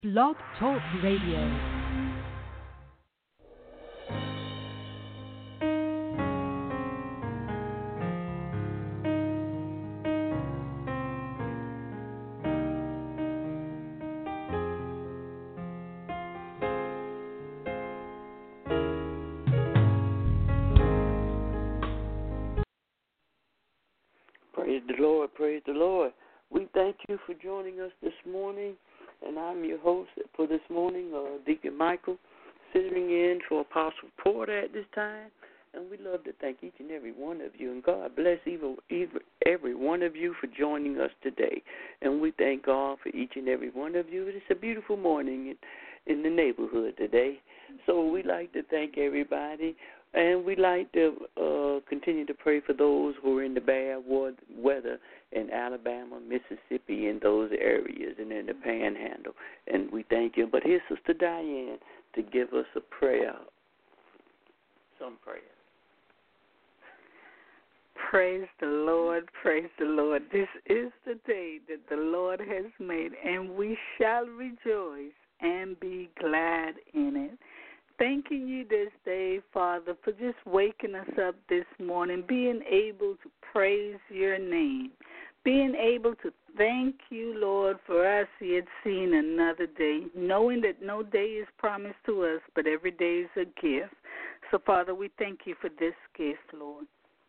Blog Talk Radio. Praise the Lord, praise the Lord. We thank you for joining us this morning, and I'm your host for this morning, Deacon Michael, sitting in for Apostle Porter at this time, and we love to thank each and every one of you, and God bless every one of you for joining us today, and we thank God for each and every one of you. It's a beautiful morning in the neighborhood today, so we like to thank everybody. And we like to continue to pray for those who are in the bad weather in Alabama, Mississippi, in those areas, and in the Panhandle. And we thank you. But here's Sister Diane to give us a prayer, some prayer. Praise the Lord, praise the Lord. This is the day that the Lord has made, and we shall rejoice and be glad in it. Thanking you this day, Father, for just waking us up this morning, being able to praise your name, being able to thank you, Lord, for us yet seeing another day, knowing that no day is promised to us, but every day is a gift. So, Father, we thank you for this gift, Lord.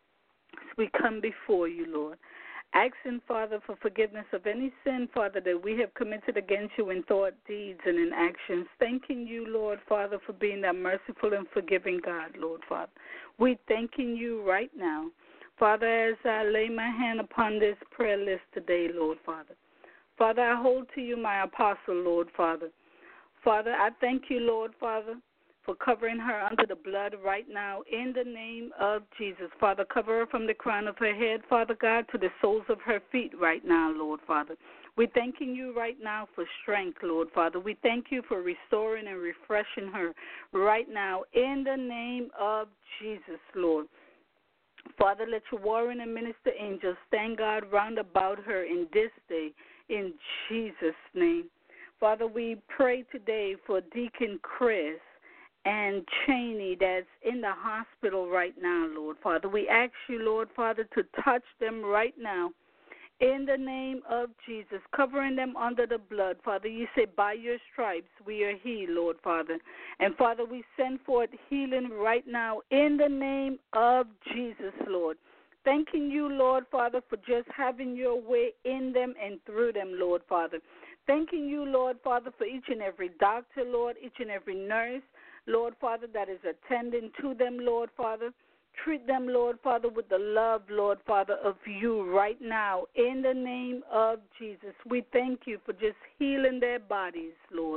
As we come before you, Lord, asking, Father, for forgiveness of any sin, Father, that we have committed against you in thought, deeds, and in actions. Thanking you, Lord, Father, for being that merciful and forgiving God, Lord, Father. We thanking you right now, Father, as I lay my hand upon this prayer list today, Lord, Father. Father, I hold to you my apostle, Lord, Father. Father, I thank you, Lord, Father, for covering her under the blood right now in the name of Jesus. Father, cover her from the crown of her head, Father God, to the soles of her feet right now, Lord, Father. We're thanking you right now for strength, Lord, Father. We thank you for restoring and refreshing her right now in the name of Jesus, Lord. Father, let your warring and minister angels stand guard round about her in this day, in Jesus' name. Father, we pray today for Deacon Chris and Cheney that's in the hospital right now, Lord Father. We ask you, Lord Father, to touch them right now in the name of Jesus, covering them under the blood. Father, you say by your stripes we are healed, Lord Father. And Father, we send forth healing right now in the name of Jesus, Lord. Thanking you, Lord Father, for just having your way in them and through them, Lord Father. Thanking you, Lord Father, for each and every doctor, Lord, each and every nurse, Lord Father, that is attending to them, Lord Father. Treat them, Lord Father, with the love, Lord Father, of you right now in the name of Jesus. We thank you for just healing their bodies, Lord,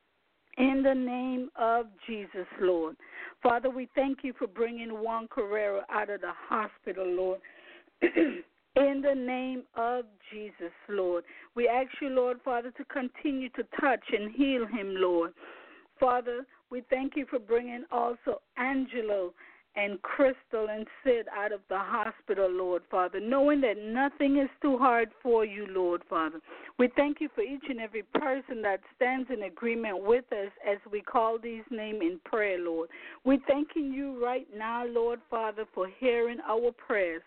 in the name of Jesus, Lord. Father, we thank you for bringing Juan Carrera out of the hospital, Lord. In the name of Jesus, Lord. We ask you, Lord Father, to continue to touch and heal him, Lord. Father, we thank you for bringing also Angelo and Crystal and Sid out of the hospital, Lord Father, knowing that nothing is too hard for you, Lord Father. We thank you for each and every person that stands in agreement with us as we call these names in prayer, Lord. We're thanking you right now, Lord Father, for hearing our prayers.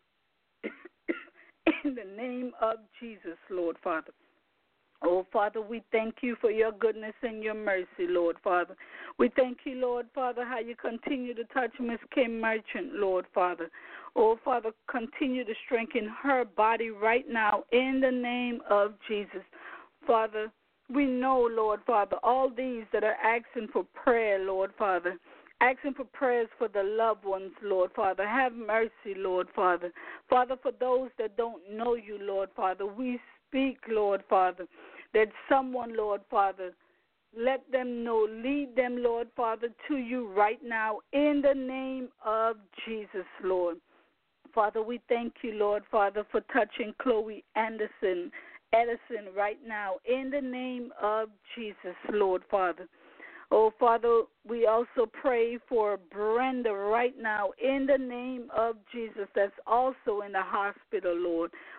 In the name of Jesus, Lord Father. Oh, Father, we thank you for your goodness and your mercy, Lord Father. We thank you, Lord Father, how you continue to touch Miss Kim Merchant, Lord Father. Oh, Father, continue to strengthen her body right now in the name of Jesus. Father, we know, Lord Father, all these that are asking for prayer, Lord Father, asking for prayers for the loved ones, Lord Father. Have mercy, Lord Father. Father, for those that don't know you, Lord Father, we speak, Lord Father, that someone, Lord Father, let them know, lead them, Lord Father, to you right now in the name of Jesus, Lord. Father, we thank you, Lord Father, for touching Chloe Edison right now in the name of Jesus, Lord Father. Oh, Father, we also pray for Brenda right now in the name of Jesus that's also in the hospital, Lord.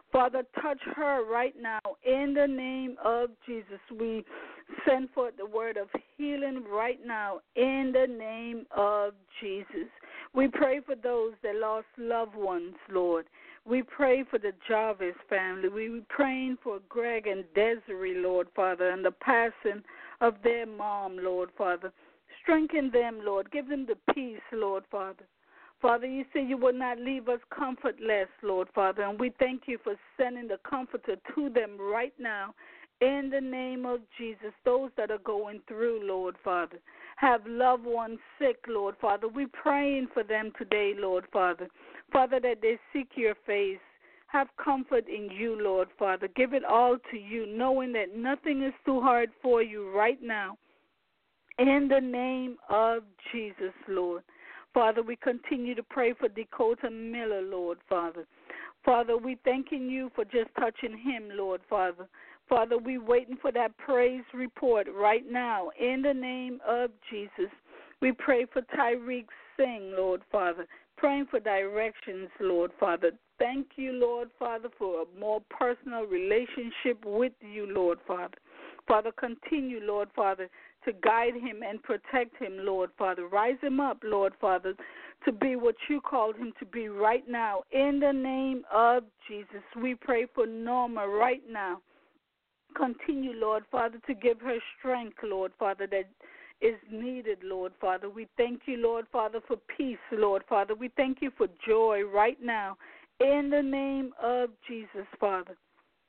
Father, touch her right now. In the name of Jesus, we send forth the word of healing right now. In the name of Jesus. We pray for those that lost loved ones, Lord. We pray for the Jarvis family. We praying for Greg and Desiree, Lord, Father, and the passing of their mom, Lord, Father. Strengthen them, Lord. Give them the peace, Lord, Father. Father, you say you will not leave us comfortless, Lord, Father, and we thank you for sending the comforter to them right now. In the name of Jesus, those that are going through, Lord, Father, have loved ones sick, Lord, Father. We're praying for them today, Lord, Father. Father, that they seek your face. Have comfort in you, Lord, Father. Give it all to you, knowing that nothing is too hard for you right now. In the name of Jesus, Lord. Father, we continue to pray for Dakota Miller, Lord, Father. Father, we thanking you for just touching him, Lord, Father. Father, we waiting for that praise report right now. In the name of Jesus, we pray for Tyreek Singh, Lord, Father. Praying for directions, Lord, Father. Thank you, Lord, Father, for a more personal relationship with you, Lord, Father. Father, continue, Lord, Father, to guide him and protect him, Lord, Father. Rise him up, Lord, Father, to be what you called him to be right now. In the name of Jesus, we pray for Norma right now. Continue, Lord, Father, to give her strength, Lord, Father, that is needed, Lord, Father. We thank you, Lord, Father, for peace, Lord, Father. We thank you for joy right now. In the name of Jesus, Father.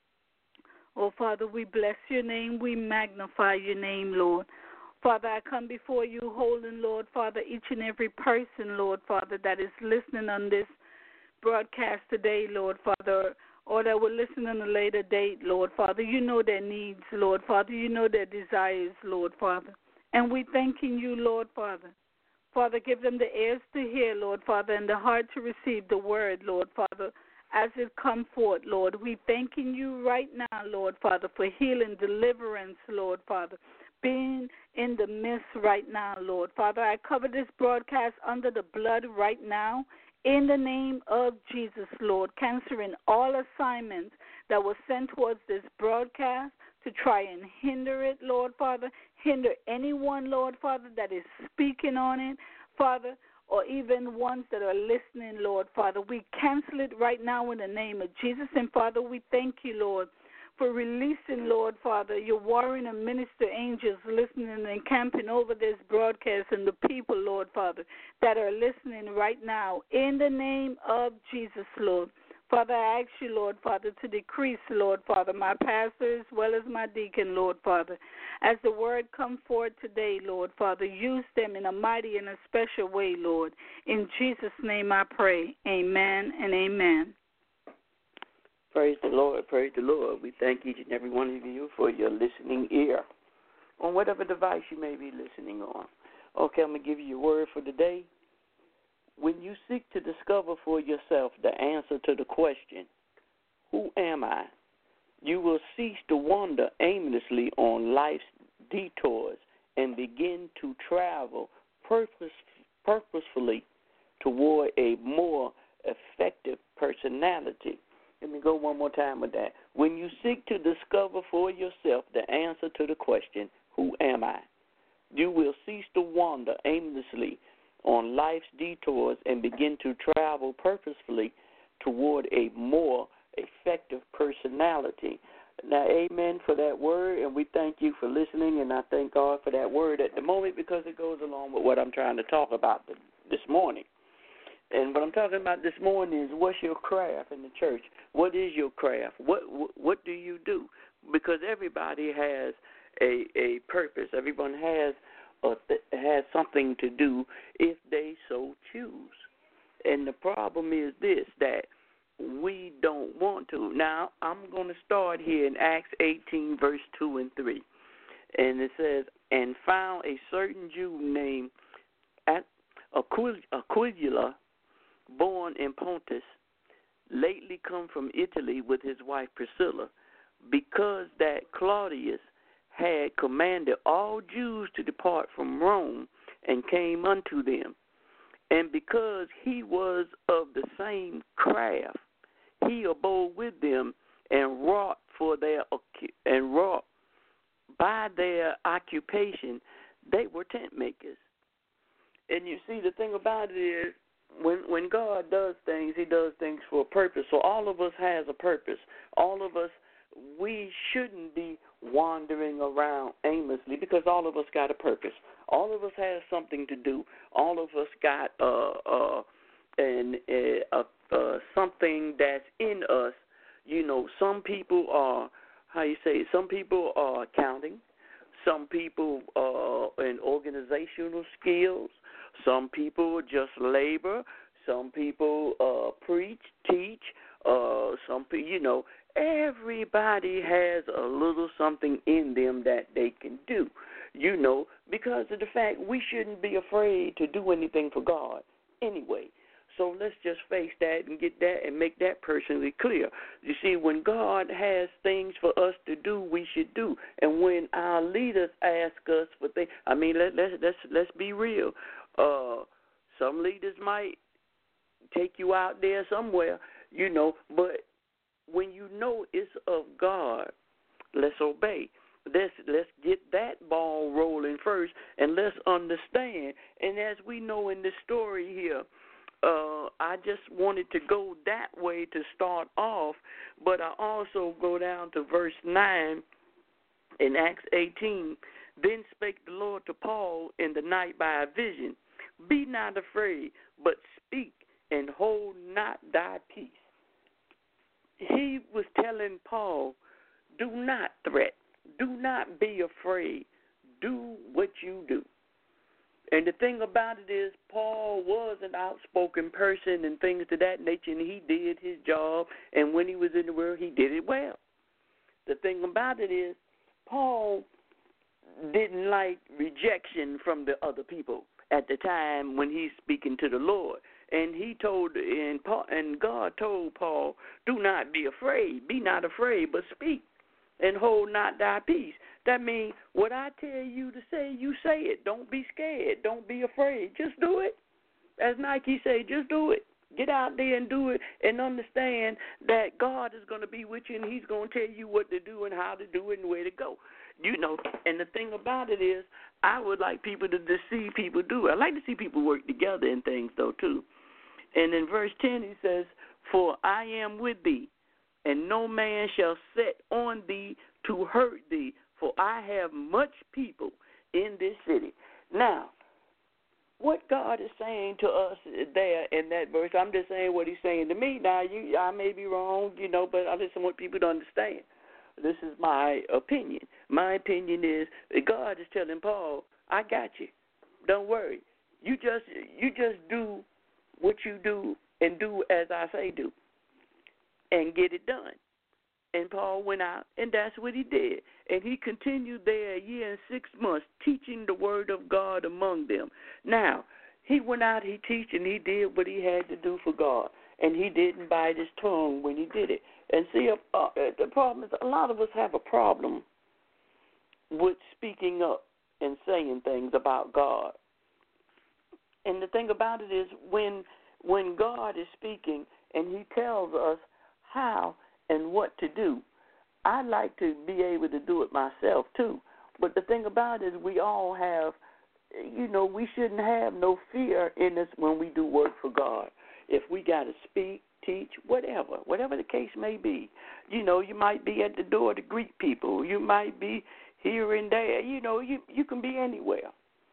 Oh, Father, we bless your name. We magnify your name, Lord. Father, I come before you holding, Lord, Father, each and every person, Lord, Father, that is listening on this broadcast today, Lord, Father, or that will listen on a later date, Lord, Father. You know their needs, Lord, Father. You know their desires, Lord, Father. And we thanking you, Lord, Father. Father, give them the ears to hear, Lord, Father, and the heart to receive the word, Lord, Father, as it come forth, Lord. We thanking you right now, Lord, Father, for healing, deliverance, Lord, Father, being in the midst right now, Lord. Father, I cover this broadcast under the blood right now in the name of Jesus, Lord, canceling all assignments that were sent towards this broadcast to try and hinder it, Lord, Father, hinder anyone, Lord, Father, that is speaking on it, Father, or even ones that are listening, Lord, Father. We cancel it right now in the name of Jesus. And, Father, we thank you, Lord, for releasing, Lord, Father, your warring and minister angels listening and camping over this broadcast and the people, Lord, Father, that are listening right now. In the name of Jesus, Lord. Father, I ask you, Lord, Father, to decrease, Lord, Father, my pastor as well as my deacon, Lord, Father. As the word come forward today, Lord, Father, use them in a mighty and a special way, Lord. In Jesus' name I pray. Amen and amen. Praise the Lord, praise the Lord. We thank each and every one of you for your listening ear on whatever device you may be listening on. Okay, I'm going to give you a word for the day. When you seek to discover for yourself the answer to the question, who am I? You will cease to wander aimlessly on life's detours and begin to travel purposefully toward a more effective personality. Let me go one more time with that. When you seek to discover for yourself the answer to the question, who am I? You will cease to wander aimlessly on life's detours and begin to travel purposefully toward a more effective personality. Now, amen for that word, and we thank you for listening, and I thank God for that word at the moment because it goes along with what I'm trying to talk about this morning. And what I'm talking about this morning is what's your craft in the church? What is your craft? What do you do? Because everybody has a purpose. Everyone has something to do if they so choose. And the problem is this, that we don't want to. Now, I'm going to start here in Acts 18, verse 2 and 3. And it says, and found a certain Jew named Aquila, born in Pontus, lately come from Italy with his wife Priscilla, because that Claudius had commanded all Jews to depart from Rome and came unto them. And because he was of the same craft, he abode with them and wrought by their occupation, they were tent makers. And you see, the thing about it is, when God does things, he does things for a purpose. So all of us has a purpose. All of us, we shouldn't be wandering around aimlessly because all of us got a purpose. All of us has something to do. All of us got something that's in us. You know, some people are, some people are accounting. Some people are in organizational skills. Some people just labor. Some people preach, teach. Some people, everybody has a little something in them that they can do, because of the fact we shouldn't be afraid to do anything for God anyway. So let's just face that and get that and make that personally clear. You see, when God has things for us to do, we should do. And when our leaders ask us for things, let's be real. Some leaders might take you out there somewhere, but when you know it's of God, let's obey. Let's get that ball rolling first, and let's understand. And as we know in this story here, I just wanted to go that way to start off, but I also go down to verse 9 in Acts 18. Then spake the Lord to Paul in the night by a vision, be not afraid, but speak and hold not thy peace. He was telling Paul, do not threat, do not be afraid, do what you do. And the thing about it is, Paul was an outspoken person and things of that nature, and he did his job, and when he was in the world, he did it well. The thing about it is, Paul didn't like rejection from the other people at the time when he's speaking to the Lord. And God told Paul, do not be afraid, be not afraid, but speak and hold not thy peace. That means what I tell you to say, you say it. Don't be scared. Don't be afraid. Just do it. As Nike say, just do it. Get out there and do it and understand that God is going to be with you and he's going to tell you what to do and how to do it and where to go. And the thing about it is, I would like people to just see people do it. I like to see people work together in things, though, too. And in verse 10, he says, for I am with thee, and no man shall set on thee to hurt thee, for I have much people in this city. Now, what God is saying to us there in that verse, I'm just saying what he's saying to me. Now, I may be wrong, but I just want people to understand. This is my opinion. My opinion is that God is telling Paul, I got you. Don't worry. You just do what you do and do as I say do and get it done. And Paul went out, and that's what he did. And he continued there a year and 6 months, teaching the word of God among them. Now, he went out, he teached, and he did what he had to do for God. And he didn't bite his tongue when he did it. And see, the problem is a lot of us have a problem with speaking up and saying things about God. And the thing about it is when God is speaking and he tells us how and what to do, I like to be able to do it myself too. But the thing about it is we all have, we shouldn't have no fear in us when we do work for God. If we got to speak, teach, whatever the case may be. You might be at the door to greet people. You might be here and there. You can be anywhere.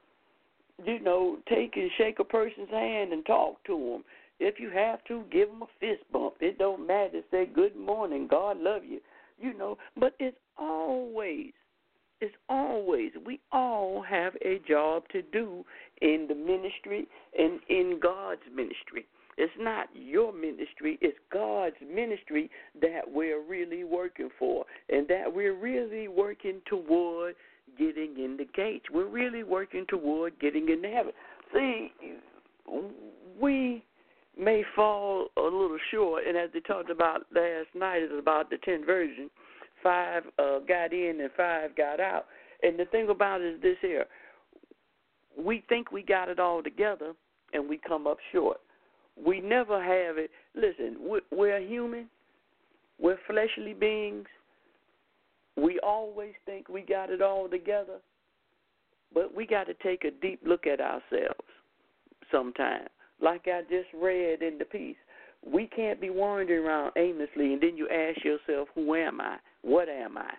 Take and shake a person's hand and talk to them. If you have to, give them a fist bump. It don't matter. Say good morning. God love you. But it's always, we all have a job to do in the ministry and in God's ministry. It's not your ministry, it's God's ministry that we're really working for and that we're really working toward getting in the gates. We're really working toward getting into heaven. See, we may fall a little short, and as they talked about last night, it's about the 10 virgins. 5 got in and 5 got out. And the thing about it is this here. We think we got it all together, and we come up short. We never have it. Listen, we're human. We're fleshly beings. We always think we got it all together, but we got to take a deep look at ourselves sometime. Like I just read in the piece, we can't be wandering around aimlessly and then you ask yourself, who am I? What am I?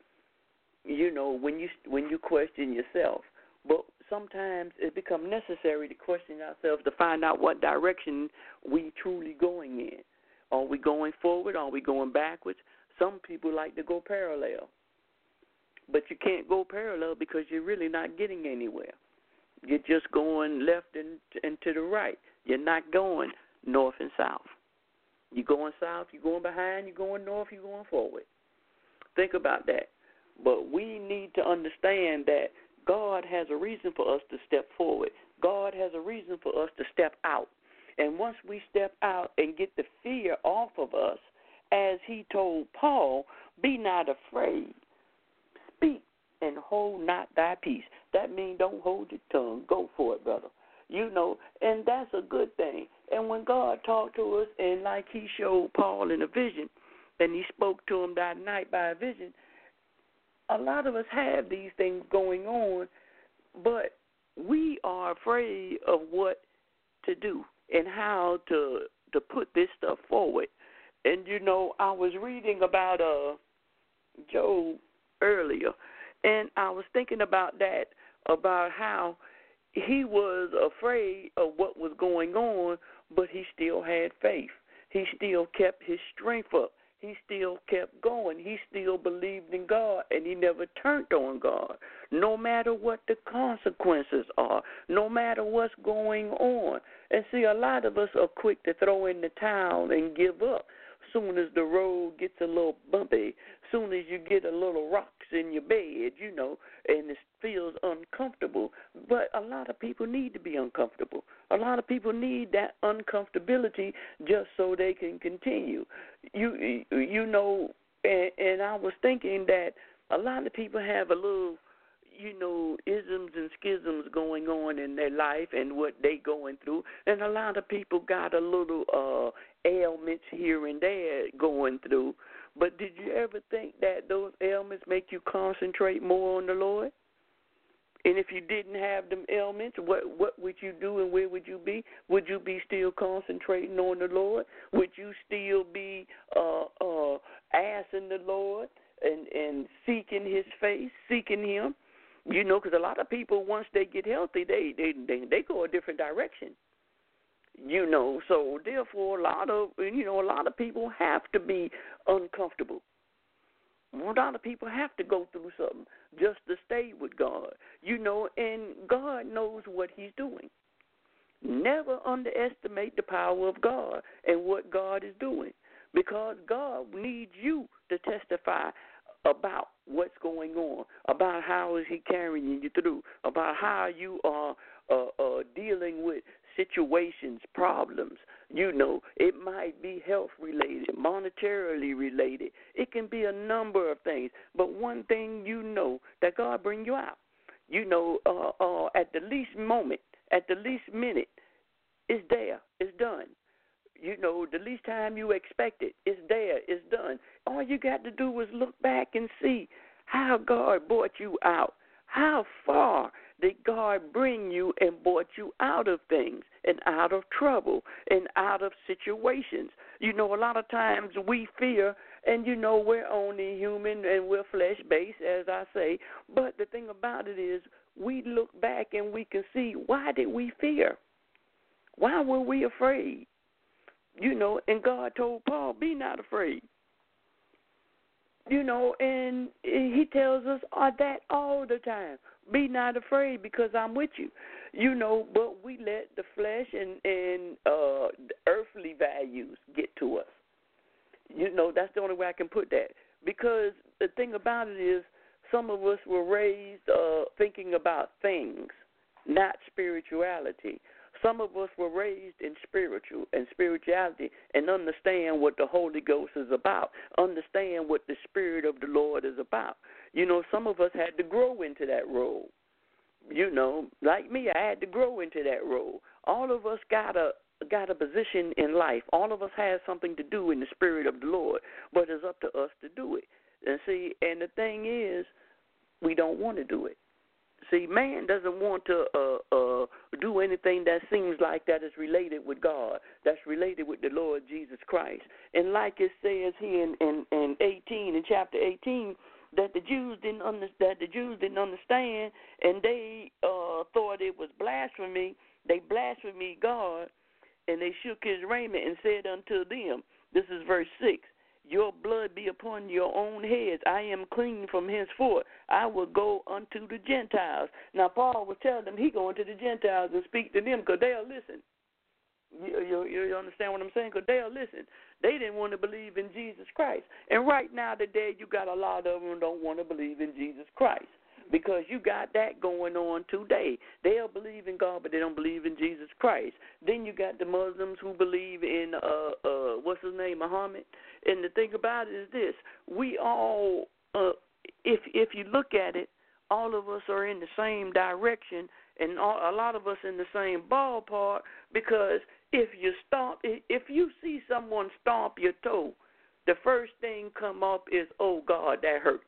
You know, when you question yourself. But sometimes it becomes necessary to question ourselves to find out what direction we truly going in. Are we going forward? Are we going backwards? Some people like to go parallel. But you can't go parallel because you're really not getting anywhere. You're just going left and to the right. You're not going north and south. You're going south, you're going behind, you're going north, you're going forward. Think about that. But we need to understand that God has a reason for us to step forward. God has a reason for us to step out. And once we step out and get the fear off of us, as he told Paul, be not afraid. Speak and hold not thy peace. That means don't hold your tongue. Go for it, brother. You know, and that's a good thing. And when God talked to us, and like he showed Paul in a vision, and he spoke to him that night by a vision, a lot of us have these things going on, but we are afraid of what to do and how to put this stuff forward. And, you know, I was reading about Job earlier, and I was thinking about that, about how he was afraid of what was going on, but he still had faith. He still kept his strength up. He still kept going. He still believed in God, and he never turned on God, no matter what the consequences are, no matter what's going on. And see, a lot of us are quick to throw in the towel and give up. Soon as the road gets a little bumpy, soon as you get a little rocks in your bed, you know, and it feels uncomfortable. But a lot of people need to be uncomfortable. A lot of people need that uncomfortability just so they can continue. You know, and I was thinking that a lot of people have a little, you know, isms and schisms going on in their life and what they going through. And a lot of people got a little ailments here and there going through. But did you ever think that those ailments make you concentrate more on the Lord? And if you didn't have them ailments, what would you do and where would you be? Would you be still concentrating on the Lord? Would you still be asking the Lord and seeking his face, seeking him? You know, because a lot of people, once they get healthy, they go a different direction. You know, so therefore a lot of people have to be uncomfortable. A lot of people have to go through something just to stay with God. You know, and God knows what he's doing. Never underestimate the power of God and what God is doing, because God needs you to testify about what's going on, about how is he carrying you through, about how you are dealing with situations, problems. You know, it might be health-related, monetarily related. It can be a number of things. But one thing you know, that God bring you out. You know, at the least moment, at the least minute, it's there, it's done. You know, the least time you expect it, it's there, it's done. All you got to do is look back and see how God brought you out. How far did God bring you and brought you out of things and out of trouble and out of situations? You know, a lot of times we fear, and, you know, we're only human and we're flesh-based, as I say. But the thing about it is we look back and we can see, why did we fear? Why were we afraid? You know, and God told Paul, be not afraid. You know, and he tells us that all the time. Be not afraid because I'm with you. You know, but we let the flesh and the earthly values get to us. You know, that's the only way I can put that. Because the thing about it is, some of us were raised thinking about things, not spirituality. Some of us were raised in spirituality and understand what the Holy Ghost is about, understand what the Spirit of the Lord is about. You know, some of us had to grow into that role. You know, like me, I had to grow into that role. All of us got a got a position in life. All of us have something to do in the Spirit of the Lord, but it's up to us to do it. And see, and the thing is, we don't want to do it. See, man doesn't want to do anything that seems like that is related with God, that's related with the Lord Jesus Christ. And like it says here in chapter 18, that the Jews didn't understand, and they thought it was blasphemy. They blasphemed God, and they shook his raiment and said unto them, this is verse 6, your blood be upon your own heads. I am clean from henceforth. I will go unto the Gentiles. Now, Paul was telling them he going to the Gentiles and speak to them because they'll listen. You understand what I'm saying? Because they'll listen. They didn't want to believe in Jesus Christ. And right now today, you got a lot of them don't want to believe in Jesus Christ because you got that going on today. They'll believe in God, but they don't believe in Jesus Christ. Then you got the Muslims who believe in, what's his name, Muhammad. And the thing about it is this. We all, if you look at it, all of us are in the same direction and a lot of us in the same ballpark because if you see someone stomp your toe, the first thing come up is, oh, God, that hurts.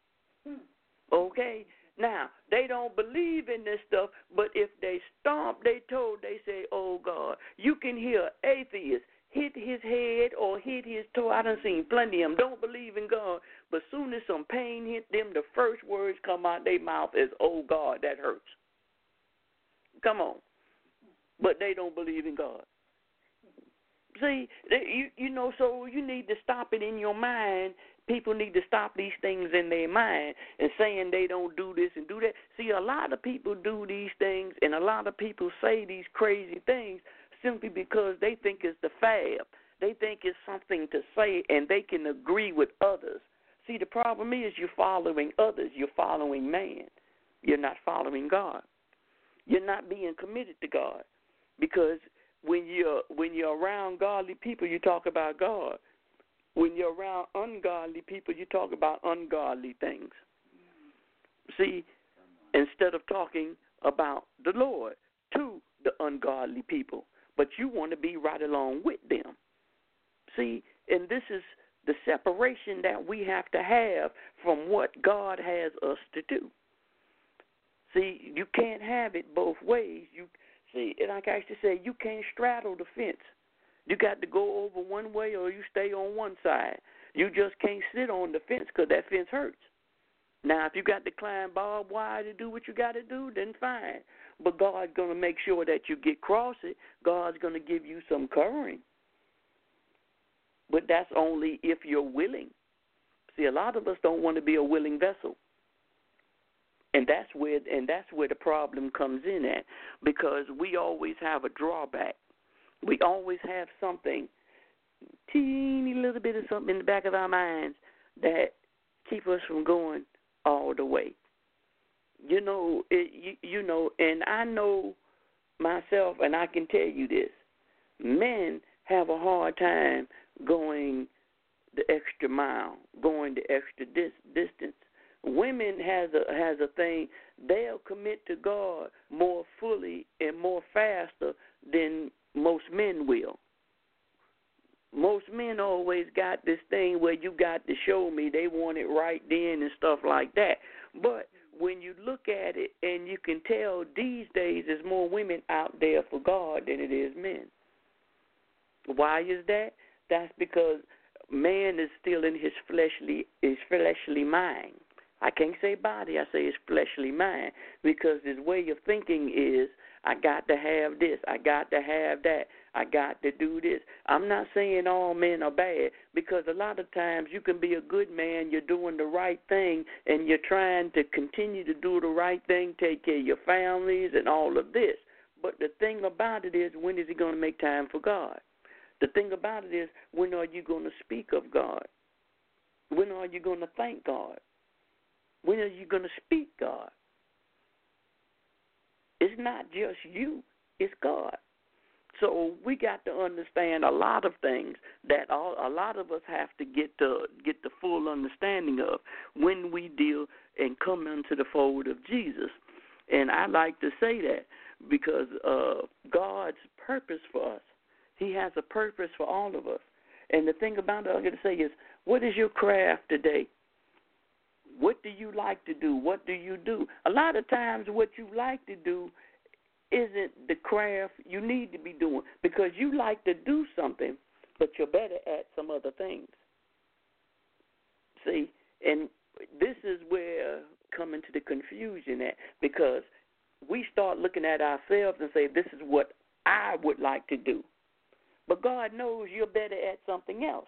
Okay? Now, they don't believe in this stuff, but if they stomp their toe, they say, oh, God. You can hear atheists hit his head or hit his toe. I done seen plenty of them. Don't believe in God, but soon as some pain hit them, the first words come out their mouth is, oh, God, that hurts. Come on. But they don't believe in God. See, so you need to stop it in your mind. People need to stop these things in their mind and saying they don't do this and do that. See, a lot of people do these things and a lot of people say these crazy things simply because they think it's the fad. They think it's something to say and they can agree with others. See, the problem is you're following others. You're following man. You're not following God. You're not being committed to God because when you're around godly people, you talk about God. When you're around ungodly people, you talk about ungodly things. See, instead of talking about the Lord to the ungodly people, but you want to be right along with them. See, and this is the separation that we have to have from what God has us to do. See, you can't have it both ways. Like I used to say, you can't straddle the fence. You got to go over one way or you stay on one side. You just can't sit on the fence because that fence hurts. Now, if you got to climb barbed wire to do what you got to do, then fine. But God's going to make sure that you get across it. God's going to give you some covering. But that's only if you're willing. See, a lot of us don't want to be a willing vessel. And that's where the problem comes in at, because we always have a drawback. We always have something, teeny little bit of something in the back of our minds that keep us from going all the way. And I know myself, and I can tell you this: men have a hard time going the extra mile, going the extra distance. Women has a thing. They'll commit to God more fully and more faster than most men will. Most men always got this thing where you got to show me. They want it right then and stuff like that. But when you look at it and you can tell these days there's more women out there for God than it is men. Why is that? That's because man is still in his fleshly mind. I can't say body, I say his fleshly mind, because his way of thinking is, I got to have this, I got to have that, I got to do this. I'm not saying all men are bad, because a lot of times you can be a good man, you're doing the right thing, and you're trying to continue to do the right thing, take care of your families and all of this. But the thing about it is, when is he going to make time for God? The thing about it is, when are you going to speak of God? When are you going to thank God? When are you going to speak God? It's not just you, it's God. So we got to understand a lot of things that a lot of us have to get the full understanding of when we deal and come into the fold of Jesus. And I like to say that because God's purpose for us He has a purpose for all of us. And the thing about it, I'm going to say is, what is your craft today? What do you like to do? What do you do? A lot of times what you like to do isn't the craft you need to be doing, because you like to do something, but you're better at some other things. See, and this is where coming to the confusion at, because we start looking at ourselves and say, this is what I would like to do. But God knows you're better at something else.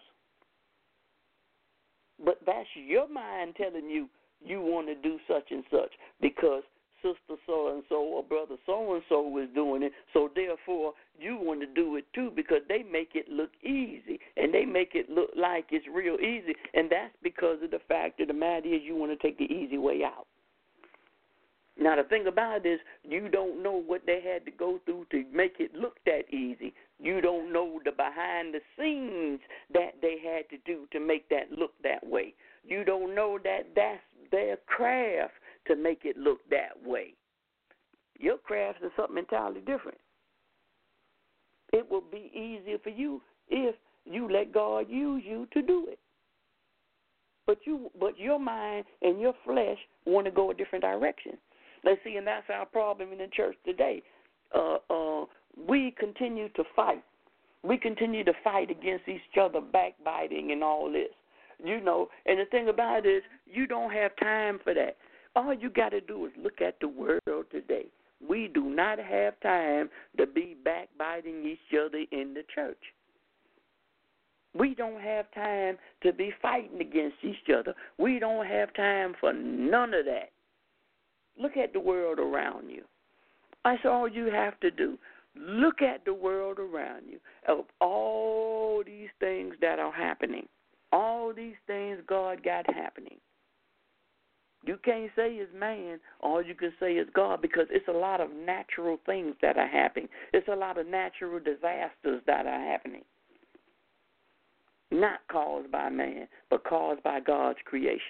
But that's your mind telling you you want to do such and such because sister so-and-so or brother so-and-so is doing it, so therefore you want to do it too because they make it look easy and they make it look like it's real easy, and that's because of the fact of the matter is you want to take the easy way out. Now, the thing about it is you don't know what they had to go through to make it look that easy. You don't know the behind the scenes that they had to do to make that look that way. You don't know that that's their craft to make it look that way. Your craft is something entirely different. It will be easier for you if you let God use you to do it. But your mind and your flesh want to go a different direction. Let's see, and that's our problem in the church today. We continue to fight. We continue to fight against each other, backbiting and all this. You know, and the thing about it is you don't have time for that. All you got to do is look at the world today. We do not have time to be backbiting each other in the church. We don't have time to be fighting against each other. We don't have time for none of that. Look at the world around you. That's all you have to do. Look at the world around you of all these things that are happening, all these things God got happening. You can't say it's man. All you can say is God, because it's a lot of natural things that are happening. It's a lot of natural disasters that are happening. Not caused by man, but caused by God's creation.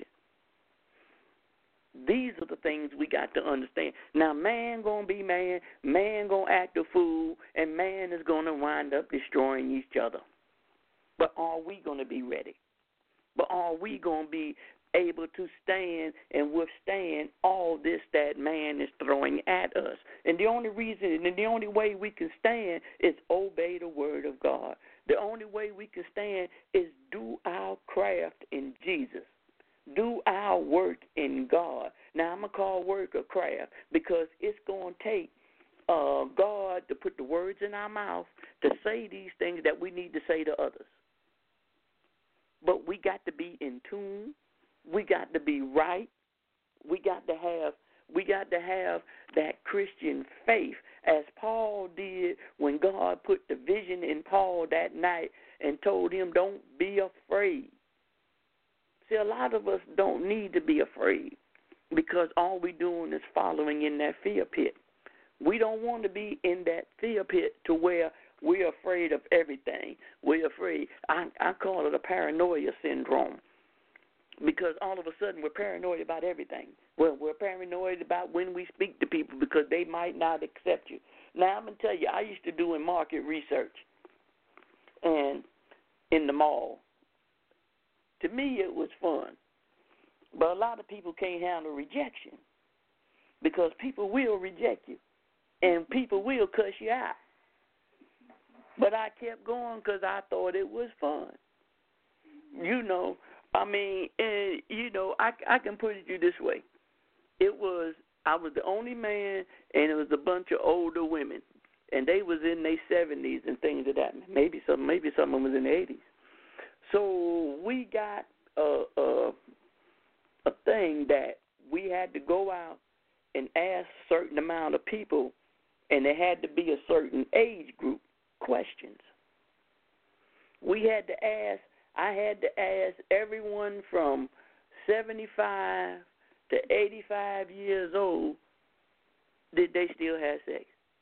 These are the things we got to understand. Now, man going to be man going to act a fool, and man is going to wind up destroying each other. But are we going to be ready? But are we going to be able to stand and withstand all this that man is throwing at us? And the only reason and the only way we can stand is obey the word of God. The only way we can stand is do our craft in Jesus. Do our work in God. Now, I'm going to call work a craft because it's going to take God to put the words in our mouth to say these things that we need to say to others. But we got to be in tune. We got to be right. We got to have that Christian faith, as Paul did when God put the vision in Paul that night and told him, don't be afraid. See, a lot of us don't need to be afraid because all we're doing is following in that fear pit. We don't want to be in that fear pit to where we're afraid of everything. We're afraid. I call it a paranoia syndrome because all of a sudden we're paranoid about everything. Well, we're paranoid about when we speak to people because they might not accept you. Now, I'm going to tell you, I used to do in market research and in the mall. To me, it was fun. But a lot of people can't handle rejection because people will reject you and people will cuss you out. But I kept going because I thought it was fun. You know, I mean, I can put it to you this way. I was the only man, and it was a bunch of older women, and they was in their 70s and things of that. Maybe some of them was in their 80s. So we got a thing that we had to go out and ask a certain amount of people, and there had to be a certain age group questions. I had to ask everyone from 75 to 85 years old, did they still have sex?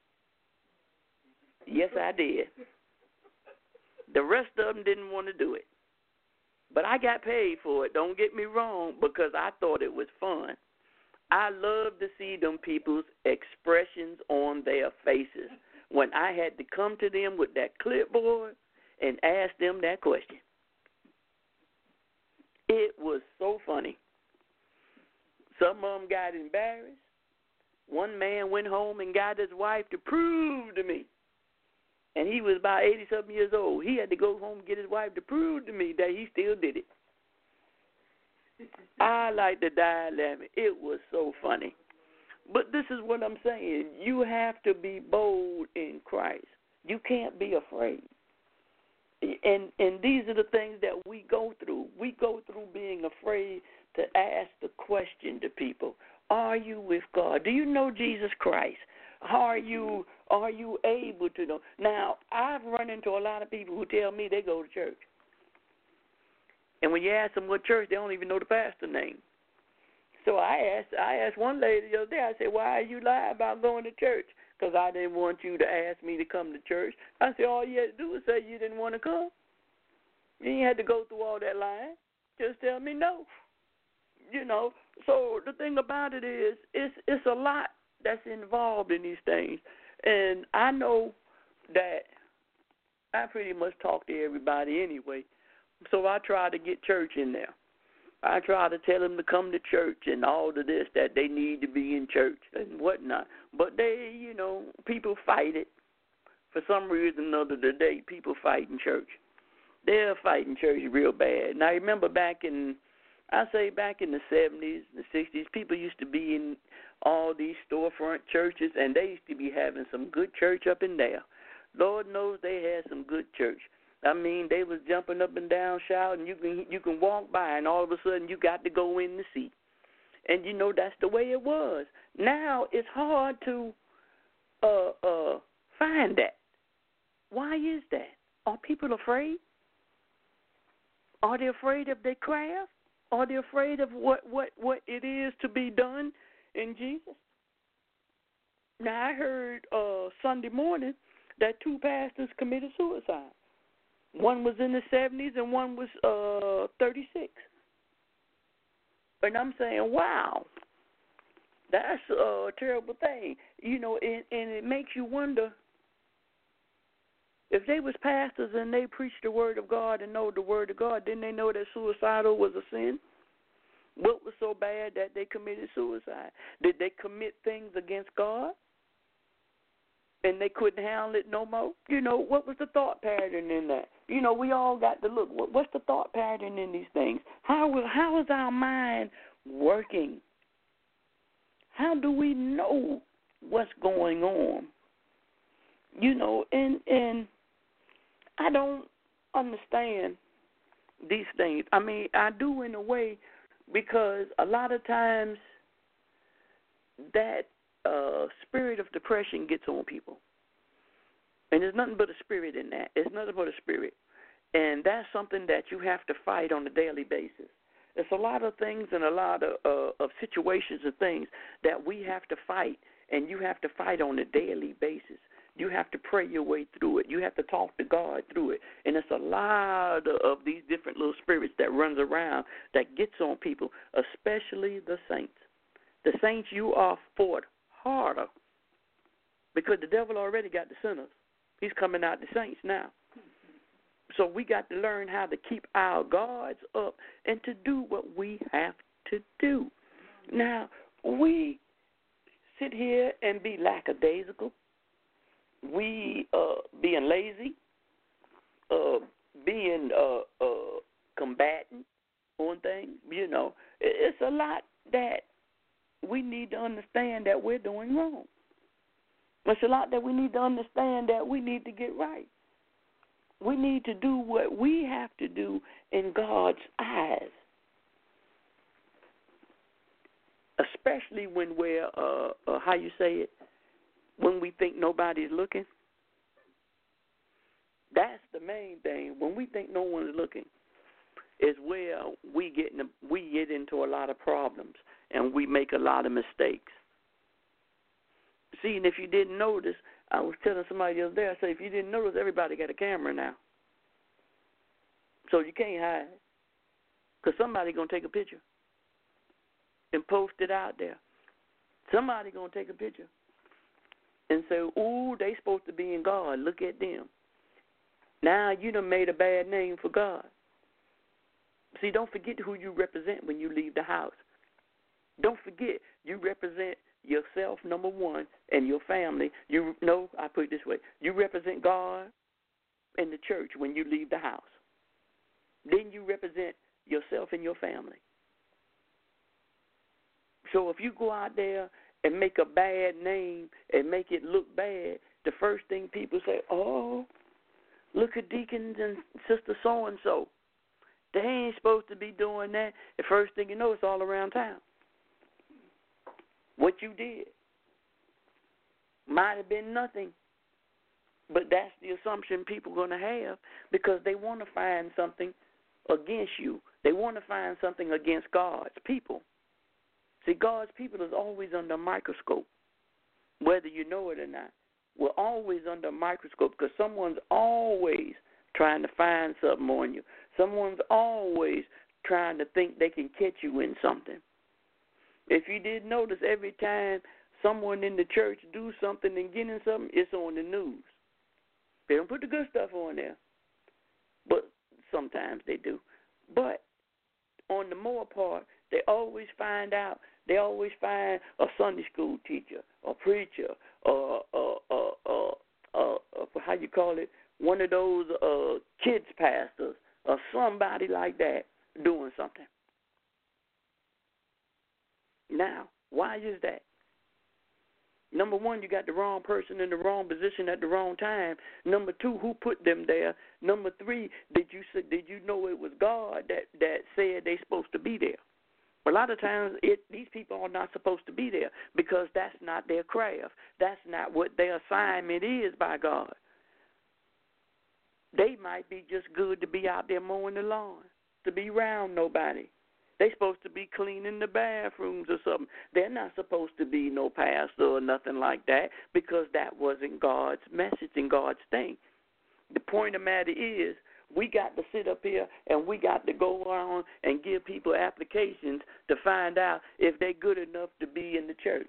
Yes, I did. The rest of them didn't want to do it. But I got paid for it, don't get me wrong, because I thought it was fun. I love to see them people's expressions on their faces when I had to come to them with that clipboard and ask them that question. It was so funny. Some of them got embarrassed. One man went home and got his wife to prove to me. And he was about 80-something years old. He had to go home and get his wife to prove to me that he still did it. I like to die laughing. It was so funny. But this is what I'm saying. You have to be bold in Christ. You can't be afraid. And these are the things that we go through. We go through being afraid to ask the question to people. Are you with God? Do you know Jesus Christ? Are you able to know? Now, I've run into a lot of people who tell me they go to church. And when you ask them what church, they don't even know the pastor's name. So I asked one lady the other day, I said, why are you lying about going to church? Because I didn't want you to ask me to come to church. I said, all you had to do was say you didn't want to come. You didn't have to go through all that lying. Just tell me no. So the thing about it is, it's a lot that's involved in these things. And I know that I pretty much talk to everybody anyway. So I try to get church in there. I try to tell them to come to church and all of this, that they need to be in church and whatnot. But they, people fight it. For some reason or other today, people fight in church. They're fighting church real bad. Now, I remember back in the 70s, the 60s, people used to be in all these storefront churches, and they used to be having some good church up in there. Lord knows they had some good church. I mean, they was jumping up and down, shouting. You can walk by, and all of a sudden you got to go in the seat. And that's the way it was. Now it's hard to find that. Why is that? Are people afraid? Are they afraid of their craft? Are they afraid of what it is to be done in Jesus? Now I heard Sunday morning that 2 pastors committed suicide. One was in the 70s and one was 36. And I'm saying, wow, that's a terrible thing. And it makes you wonder, if they was pastors and they preached the word of God and know the word of God, didn't they know that suicidal was a sin? What was so bad that they committed suicide? Did they commit things against God? And they couldn't handle it no more? What was the thought pattern in that? We all got to look. What's the thought pattern in these things? How is our mind working? How do we know what's going on? And I don't understand these things. I mean, I do in a way, because a lot of times that spirit of depression gets on people. And there's nothing but a spirit in that. It's nothing but a spirit. And that's something that you have to fight on a daily basis. There's a lot of things and a lot of situations and things that we have to fight, and you have to fight on a daily basis. You have to pray your way through it. You have to talk to God through it. And it's a lot of these different little spirits that runs around that gets on people, especially the saints. The saints, you are fought harder because the devil already got the sinners. He's coming out the saints now. So we got to learn how to keep our guards up and to do what we have to do. Now, we sit here and be lackadaisical. We being lazy, being combatant on things. It's a lot that we need to understand that we're doing wrong. It's a lot that we need to understand that we need to get right. We need to do what we have to do in God's eyes, especially when we're, when we think nobody's looking. That's the main thing. When we think no one's looking is where we get into a lot of problems and we make a lot of mistakes. See, and if you didn't notice, I was telling somebody the other day, I said, if you didn't notice, everybody got a camera now. So you can't hide, because somebody's going to take a picture and post it out there. Somebody's going to take a picture and say, ooh, they supposed to be in God. Look at them. Now you done made a bad name for God. See, don't forget who you represent when you leave the house. Don't forget you represent yourself, number one, and your family. I put it this way. You represent God and the church when you leave the house. Then you represent yourself and your family. So if you go out there and make a bad name and make it look bad, the first thing people say, oh, look at deacons and sister so-and-so. They ain't supposed to be doing that. The first thing you know, it's all around town. What you did might have been nothing, but that's the assumption people are going to have because they want to find something against you. They want to find something against God's people. See, God's people is always under a microscope, whether you know it or not. We're always under a microscope because someone's always trying to find something on you. Someone's always trying to think they can catch you in something. If you did notice, every time someone in the church do something and get in something, it's on the news. They don't put the good stuff on there, but sometimes they do. But on the more part, they always find a Sunday school teacher, a preacher, how you call it, one of those kids pastors, or somebody like that doing something. Now, why is that? Number one, you got the wrong person in the wrong position at the wrong time. Number two, who put them there? Number three, did you know it was God that said they're supposed to be there? A lot of times, these people are not supposed to be there because that's not their craft. That's not what their assignment is by God. They might be just good to be out there mowing the lawn, to be around nobody. They're supposed to be cleaning the bathrooms or something. They're not supposed to be no pastor or nothing like that because that wasn't God's message and God's thing. The point of the matter is we got to sit up here and we got to go around and give people applications to find out if they're good enough to be in the church.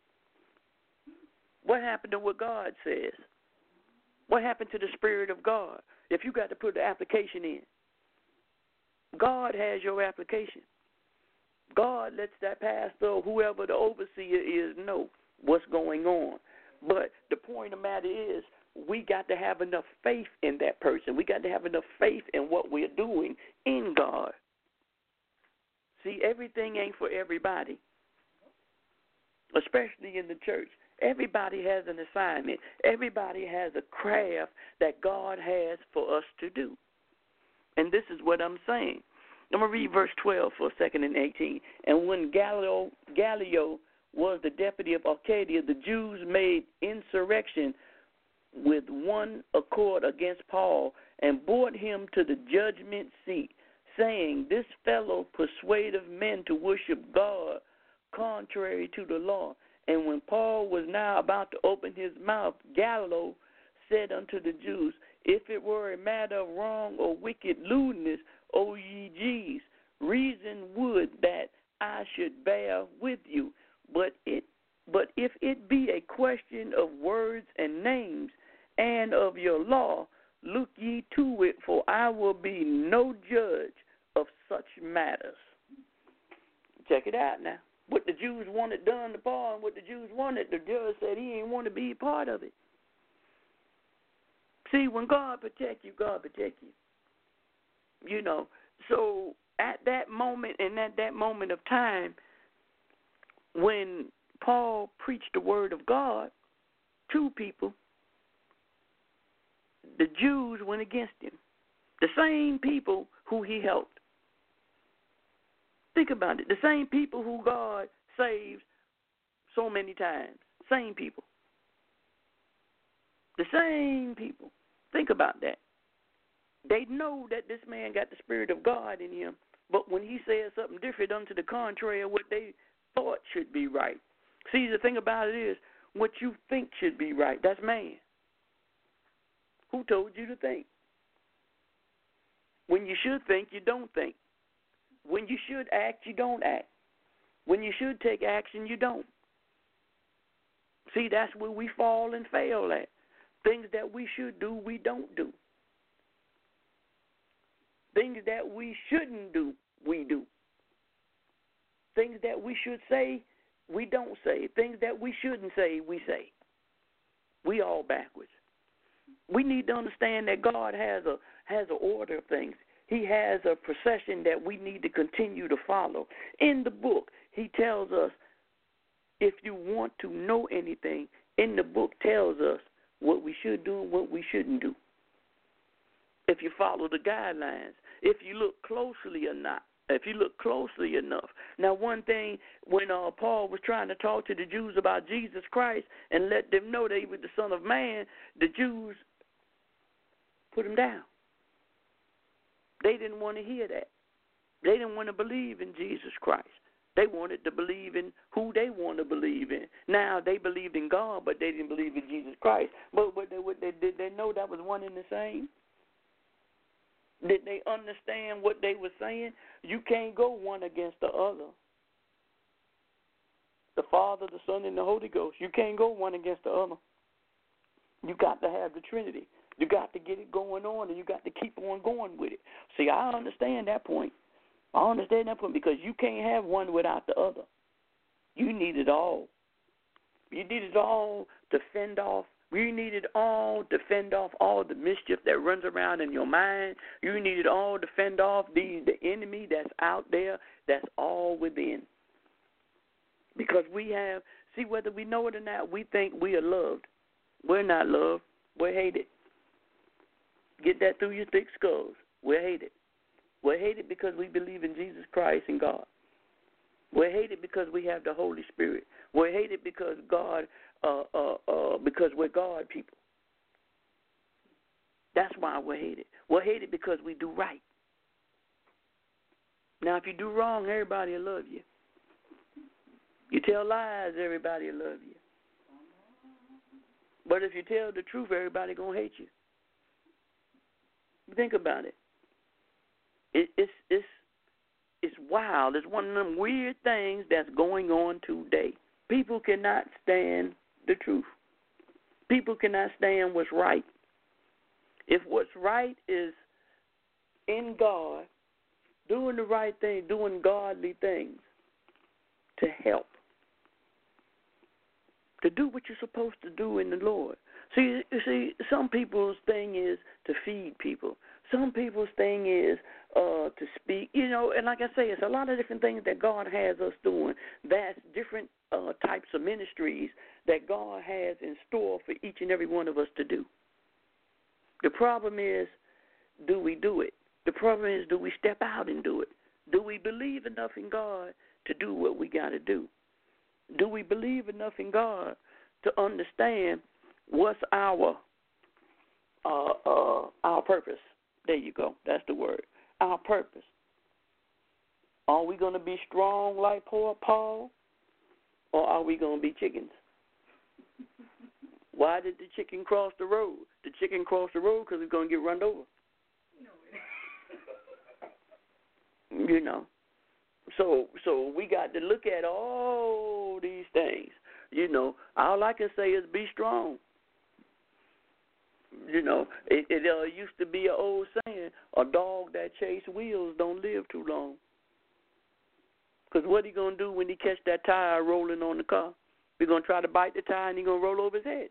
What happened to what God says? What happened to the Spirit of God? If you got to put the application in, God has your application. God lets that pastor or whoever the overseer is know what's going on. But the point of the matter is we got to have enough faith in that person. We got to have enough faith in what we're doing in God. See, everything ain't for everybody, especially in the church. Everybody has an assignment. Everybody has a craft that God has for us to do. And this is what I'm saying. I'm going to read verse 12 for a second and 18. And when Gallio was the deputy of Arcadia, the Jews made insurrection with one accord against Paul and brought him to the judgment seat, saying, this fellow persuadeth men to worship God contrary to the law. And when Paul was now about to open his mouth, Gallio said unto the Jews, if it were a matter of wrong or wicked lewdness, O ye Jews, reason would that I should bear with you. But if it be a question of words and names and of your law, look ye to it, for I will be no judge of such matters. Check it out now. What the Jews wanted done to Paul and what the Jews wanted, the judge said he ain't want to be a part of it. See, when God protect you, God protect you. You know, so at that moment and at that moment of time, when Paul preached the word of God to people, the Jews went against him. The same people who he helped. Think about it. The same people who God saved so many times. Same people. The same people. Think about that. They know that this man got the Spirit of God in him, but when he says something different unto the contrary of what they thought should be right. See, the thing about it is, what you think should be right, that's man. Who told you to think? When you should think, you don't think. When you should act, you don't act. When you should take action, you don't. See, that's where we fall and fail at. Things that we should do, we don't do. Things that we shouldn't do, we do. Things that we should say, we don't say. Things that we shouldn't say, we say. We all backwards. We need to understand that God has an order of things. He has a procession that we need to continue to follow. In the book, he tells us, if you want to know anything, in the book tells us what we should do and what we shouldn't do. If you follow the guidelines, if you look closely or not, if you look closely enough. Now, one thing, when Paul was trying to talk to the Jews about Jesus Christ and let them know that he was the Son of Man, the Jews put him down. They didn't want to hear that. They didn't want to believe in Jesus Christ. They wanted to believe in who they want to believe in. Now, they believed in God, but they didn't believe in Jesus Christ. But did they know that was one and the same? Did they understand what they were saying? You can't go one against the other. The Father, the Son, and the Holy Ghost. You can't go one against the other. You got to have the Trinity. You got to get it going on, and you got to keep on going with it. See, I understand that point. I understand that point because you can't have one without the other. You need it all. You need it all to fend off. You need it all to fend off all the mischief that runs around in your mind. You need it all to fend off the enemy that's out there, that's all within. Because we have, see, whether we know it or not, we think we are loved. We're not loved. We're hated. Get that through your thick skulls. We're hated. We're hated because we believe in Jesus Christ and God. We're hated because we have the Holy Spirit. We're hated because because we're God people. That's why we're hated. We're hated because we do right. Now, if you do wrong, everybody will love you. You tell lies, everybody will love you. But if you tell the truth, everybody gonna hate you. Think about it. It's wild. It's one of them weird things that's going on today. People cannot stand the truth. People cannot stand what's right. If what's right is in God, doing the right thing, doing godly things to help, to do what you're supposed to do in the Lord. See, some people's thing is to feed people. Some people's thing is to speak, and like I say, it's a lot of different things that God has us doing. That's different types of ministries that God has in store for each and every one of us to do. The problem is, do we do it? The problem is, do we step out and do it? Do we believe enough in God to do what we got to do? Do we believe enough in God to understand what's our purpose? There you go. That's the word. Our purpose. Are we going to be strong like poor Paul, or are we going to be chickens? Why did the chicken cross the road? The chicken crossed the road because it's going to get run over. So we got to look at all these things. All I can say is be strong. It used to be an old saying, a dog that chases wheels don't live too long. Because what he going to do when he catch that tire rolling on the car? He's going to try to bite the tire and he's going to roll over his head.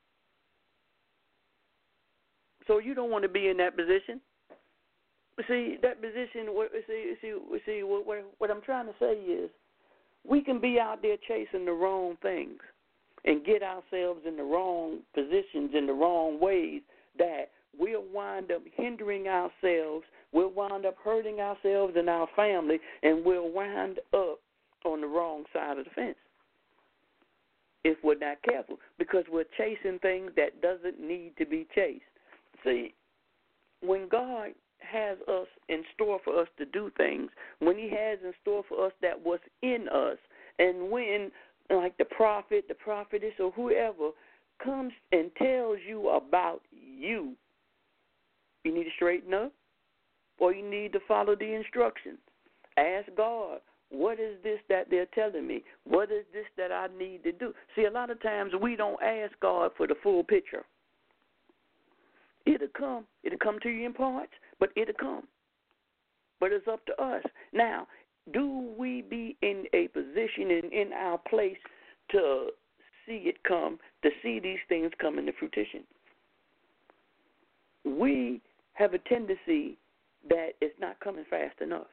So you don't want to be in that position. See, that position, what I'm trying to say is we can be out there chasing the wrong things and get ourselves in the wrong positions, in the wrong ways, that we'll wind up hindering ourselves, we'll wind up hurting ourselves and our family, and we'll wind up on the wrong side of the fence if we're not careful, because we're chasing things that doesn't need to be chased. See, when God has us in store for us to do things, when he has in store for us that was in us, and when like the prophet, the prophetess, or whoever comes and tells you about you, you need to straighten up or you need to follow the instructions. Ask God, What is this that they're telling me? What is this that I need to do? See, a lot of times we don't ask God for the full picture. It'll come. It'll come to you in parts, but it'll come. But it's up to us. Now, do we be in a position in our place to see it come, to see these things come into fruition? We have a tendency that it's not coming fast enough.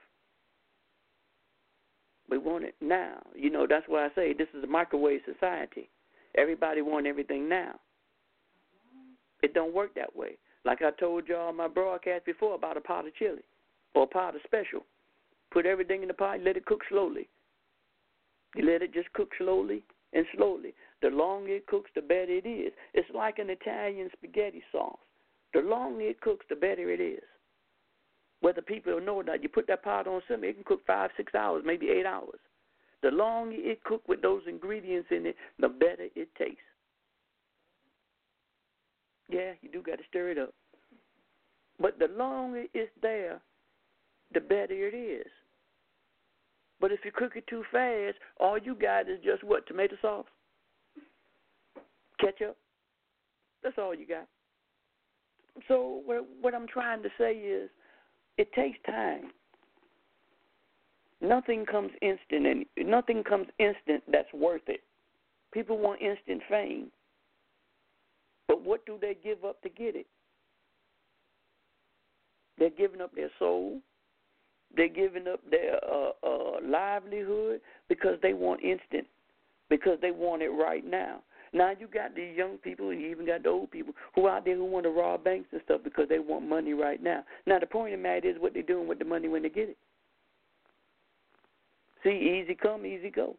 We want it now. You know, that's why I say this is a microwave society. Everybody wants everything now. It don't work that way. Like I told y'all on my broadcast before about a pot of chili or a pot of special. Put everything in the pot, let it cook slowly. You let it just cook slowly and slowly. The longer it cooks, the better it is. It's like an Italian spaghetti sauce. The longer it cooks, the better it is. Whether people know or not, you put that pot on simmer, it can cook 5, 6 hours, maybe 8 hours. The longer it cooks with those ingredients in it, the better it tastes. Yeah, you do got to stir it up. But the longer it's there, the better it is. But if you cook it too fast, all you got is just what? Tomato sauce? Ketchup? That's all you got. So what I'm trying to say is it takes time. Nothing comes instant, and nothing comes instant that's worth it. People want instant fame. But what do they give up to get it? They're giving up their soul. They're giving up their livelihood because they want instant, because they want it right now. Now you got the young people, and you even got the old people who out there who want to rob banks and stuff because they want money right now. Now the point of the matter is what they're doing with the money when they get it. See, easy come, easy go.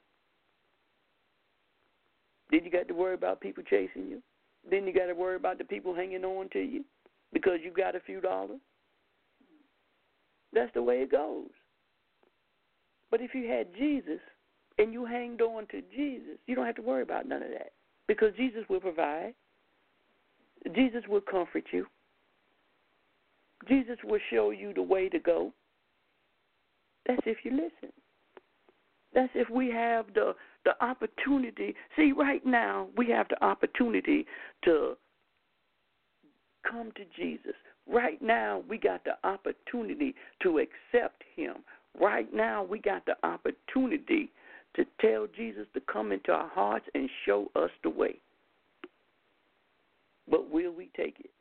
Then you got to worry about people chasing you. Then you got to worry about the people hanging on to you because you got a few dollars. That's the way it goes. But if you had Jesus and you hanged on to Jesus, you don't have to worry about none of that because Jesus will provide. Jesus will comfort you. Jesus will show you the way to go. That's if you listen. That's if we have the opportunity. See, right now we have the opportunity to come to Jesus. Right now we got the opportunity to accept him. Right now we got the opportunity to tell Jesus to come into our hearts and show us the way. But will we take it?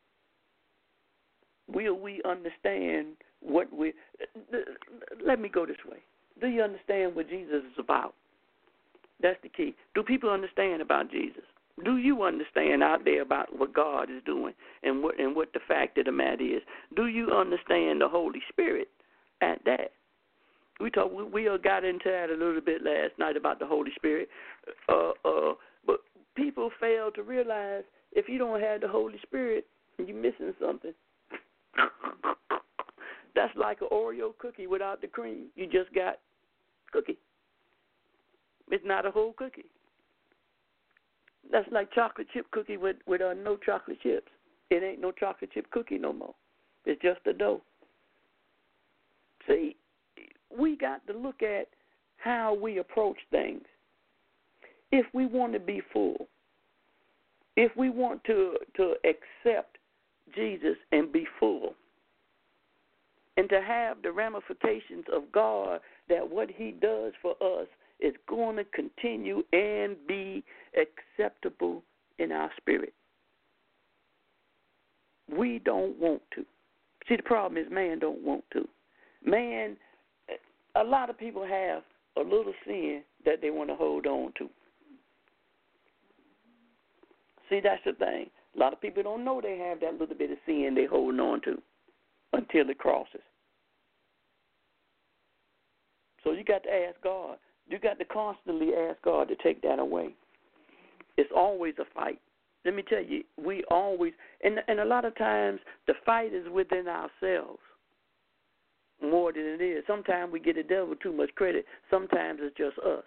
Will we understand what we... Let me go this way. Do you understand what Jesus is about? That's the key. Do people understand about Jesus? Do you understand out there about what God is doing and what the fact of the matter is? Do you understand the Holy Spirit at that? We got into that a little bit last night about the Holy Spirit. But people fail to realize if you don't have the Holy Spirit, you're missing something. That's like an Oreo cookie without the cream. You just got cookie. It's not a whole cookie. That's like chocolate chip cookie with no chocolate chips. It ain't no chocolate chip cookie no more. It's just a dough. See, we got to look at how we approach things. If we want to be full, if we want to accept Jesus and be full, and to have the ramifications of God that what he does for us is going to continue and be acceptable in our spirit. We don't want to. See, the problem is man don't want to. Man, a lot of people have a little sin that they want to hold on to. See, that's the thing. A lot of people don't know they have that little bit of sin they hold on to until it crosses. So you got to ask God. You got to constantly ask God to take that away. It's always a fight. Let me tell you, we always, and a lot of times the fight is within ourselves more than it is. Sometimes we get the devil too much credit. Sometimes it's just us.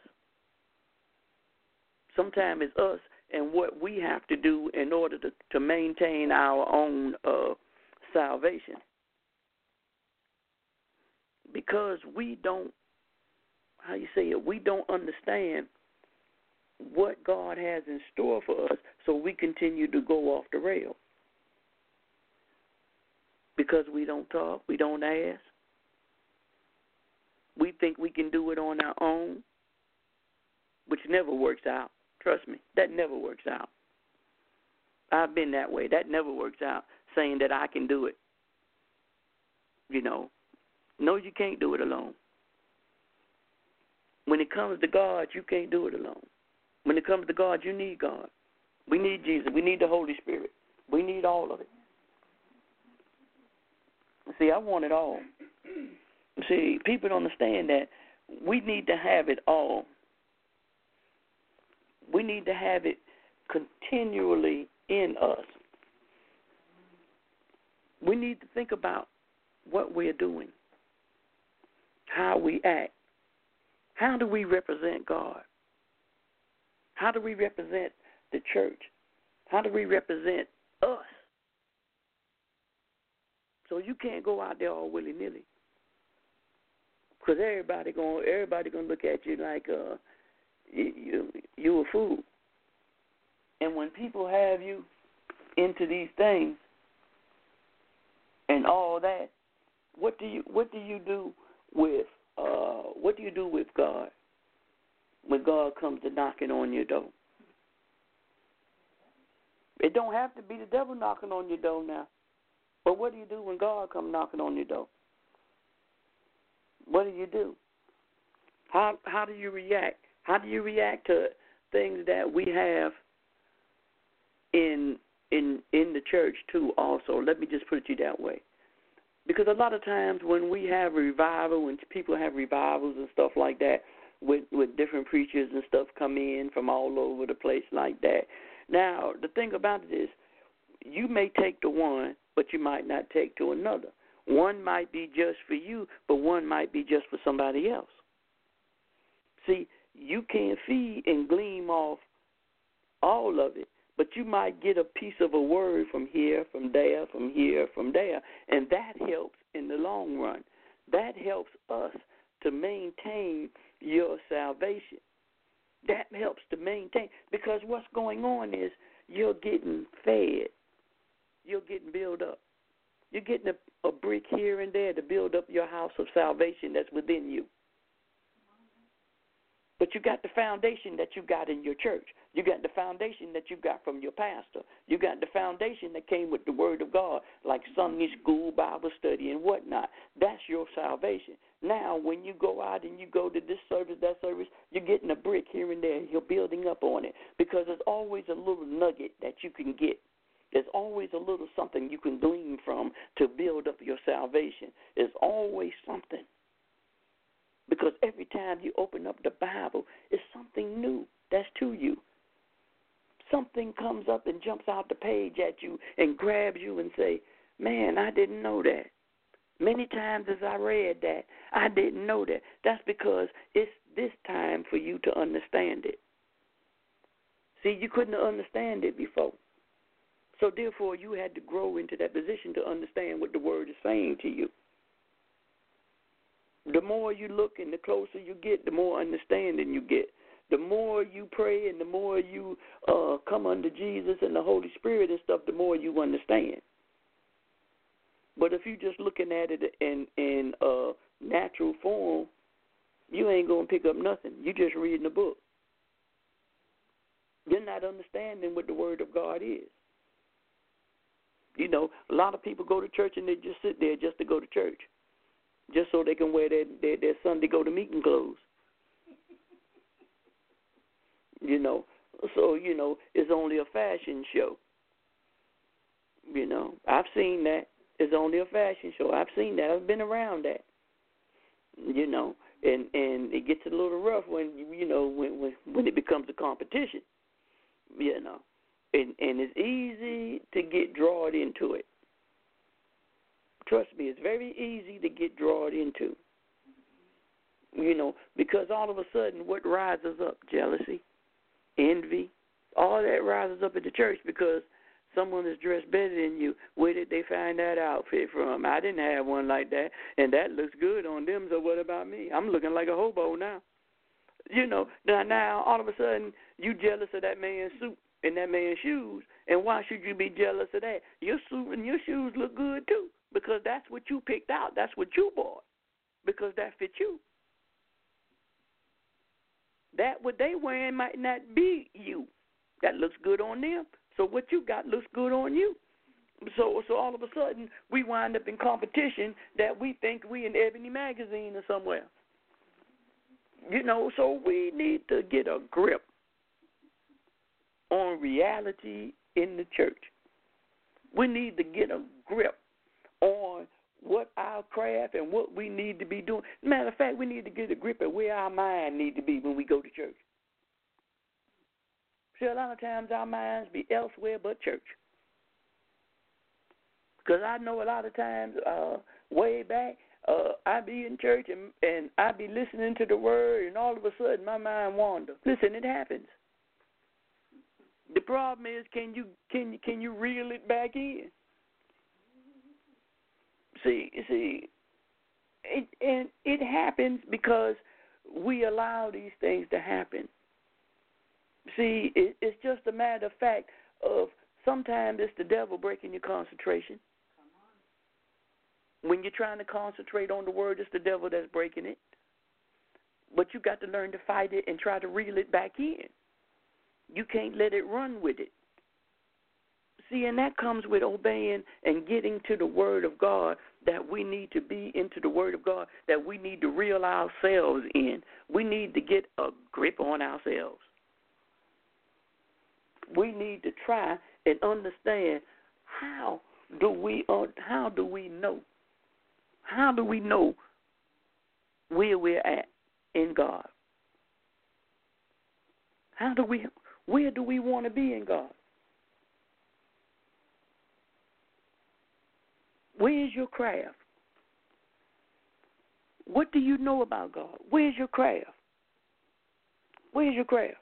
Sometimes it's us and what we have to do in order to maintain our own salvation. Because we don't how you say it, we don't understand what God has in store for us, so we continue to go off the rail. Because we don't talk, we don't ask. We think we can do it on our own, which never works out. Trust me, that never works out. I've been that way. That never works out, saying that I can do it. No, you can't do it alone. When it comes to God, you can't do it alone. When it comes to God, you need God. We need Jesus. We need the Holy Spirit. We need all of it. See, I want it all. See, people don't understand that we need to have it all. We need to have it continually in us. We need to think about what we're doing, how we act. How do we represent God? How do we represent the church? How do we represent us? So you can't go out there all willy-nilly, because everybody gonna look at you like you a fool. And when people have you into these things and all that, what do you do with God when God comes to knocking on your door? It don't have to be the devil knocking on your door now. But what do you do when God comes knocking on your door? What do you do? How do you react? How do you react to things that we have in the church too also? Let me just put it to you that way. Because a lot of times when we have revival, when people have revivals and stuff like that, with different preachers and stuff come in from all over the place like that. Now, the thing about it is, you may take to one, but you might not take to another. One might be just for you, but one might be just for somebody else. See, you can't feed and glean off all of it, but you might get a piece of a word from here, from there, from here, from there, and that helps in the long run. That helps us to maintain your salvation. That helps to maintain, because what's going on is you're getting fed. You're getting built up. You're getting a brick here and there to build up your house of salvation that's within you. But you got the foundation that you got in your church. You got the foundation that you got from your pastor. You got the foundation that came with the Word of God, like Sunday school, Bible study, and whatnot. That's your salvation. Now, when you go out and you go to this service, that service, you're getting a brick here and there. You're building up on it, because there's always a little nugget that you can get. There's always a little something you can glean from to build up your salvation. There's always something. Because every time you open up the Bible, it's something new that's to you. Something comes up and jumps out the page at you and grabs you and say, man, I didn't know that. Many times as I read that, I didn't know that. That's because it's this time for you to understand it. See, you couldn't understand it before. So therefore, you had to grow into that position to understand what the Word is saying to you. The more you look and the closer you get, the more understanding you get. The more you pray and the more you come under Jesus and the Holy Spirit and stuff, the more you understand. But if you're just looking at it in natural form, you ain't going to pick up nothing. You're just reading a book. You're not understanding what the Word of God is. You know, a lot of people go to church and they just sit there just to go to church, just so they can wear their Sunday go-to-meeting clothes. You know, so, you know, it's only a fashion show. You know, I've seen that. It's only a fashion show. I've seen that. I've been around that. You know, and it gets a little rough when, you know, when it becomes a competition, you know. And it's easy to get drawn into it. Trust me, it's very easy to get drawn into. You know, because all of a sudden what rises up? Jealousy, envy, all that rises up in the church because someone is dressed better than you. Where did they find that outfit from? I didn't have one like that, and that looks good on them, so what about me? I'm looking like a hobo now. You know, now all of a sudden you jealous of that man's suit and that man's shoes, and why should you be jealous of that? Your suit and your shoes look good too, because that's what you picked out. That's what you bought, because that fit you. That what they wearing might not be you. That looks good on them. So what you got looks good on you. So all of a sudden we wind up in competition that we think we in Ebony magazine or somewhere. You know, so we need to get a grip on reality in the church. We need to get a grip on what our craft and what we need to be doing. Matter of fact, we need to get a grip at where our mind need to be when we go to church. See, a lot of times our minds be elsewhere but church. Because I know a lot of times, way back, I be in church and I be listening to the word, and all of a sudden my mind wanders. Listen, it happens. The problem is, can you reel it back in? See, it happens because we allow these things to happen. See, it's just a matter of fact of sometimes it's the devil breaking your concentration. When you're trying to concentrate on the word, it's the devil that's breaking it. But you got to learn to fight it and try to reel it back in. You can't let it run with it. See, and that comes with obeying and getting to the word of God, that we need to be into the word of God, that we need to reel ourselves in. We need to get a grip on ourselves. We need to try and understand how do we know? How do we know where we're at in God? Where do we want to be in God? Where's your craft? What do you know about God? Where's your craft? Where's your craft?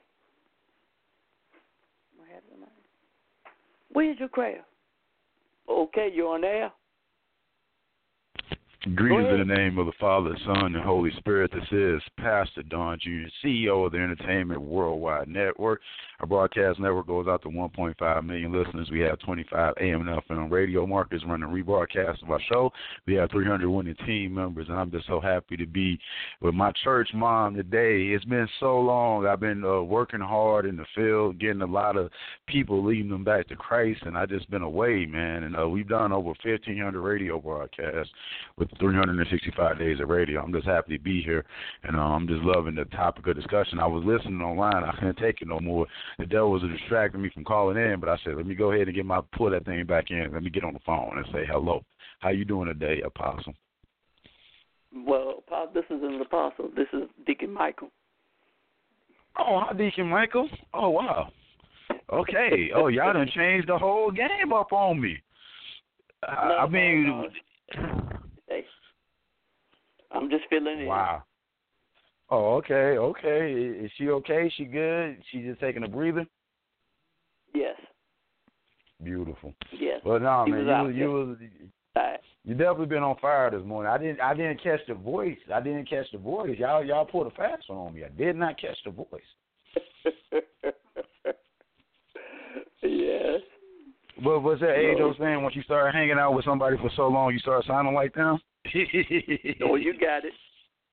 Where's your craft? Okay, you're on air. Greetings in the name of the Father, Son, and Holy Spirit. This is Pastor Don Jr., CEO of the Entertainment Worldwide Network. Our broadcast network goes out to 1.5 million listeners. We have 25 AM and FM radio markets running rebroadcasts of our show. We have 300 winning team members, and I'm just so happy to be with my church mom today. It's been so long. I've been working hard in the field, getting a lot of people leading them back to Christ, and I've just been away, man. And we've done over 1,500 radio broadcasts with 365 days of radio. I'm just happy to be here, and I'm just loving the topic of discussion. I was listening online. I couldn't take it no more. The devil was distracting me from calling in, but I said, let me go ahead and pull that thing back in. Let me get on the phone and say hello. How you doing today, Apostle? Well, this is an apostle. This is Deacon Michael. Oh, hi, Deacon Michael. Oh, wow. Okay. Oh, y'all done changed the whole game up on me. No. Hey, I'm just filling in. Wow. Oh, okay. Is she okay? She good? She just taking a breather? Yes. Beautiful. Yes. Well, no, man, you definitely been on fire this morning. I didn't catch the voice. Y'all pulled a fast one on me. I did not catch the voice. Yes. But what's that age old saying? Once you start hanging out with somebody for so long, you start sounding like them? Oh, you got it.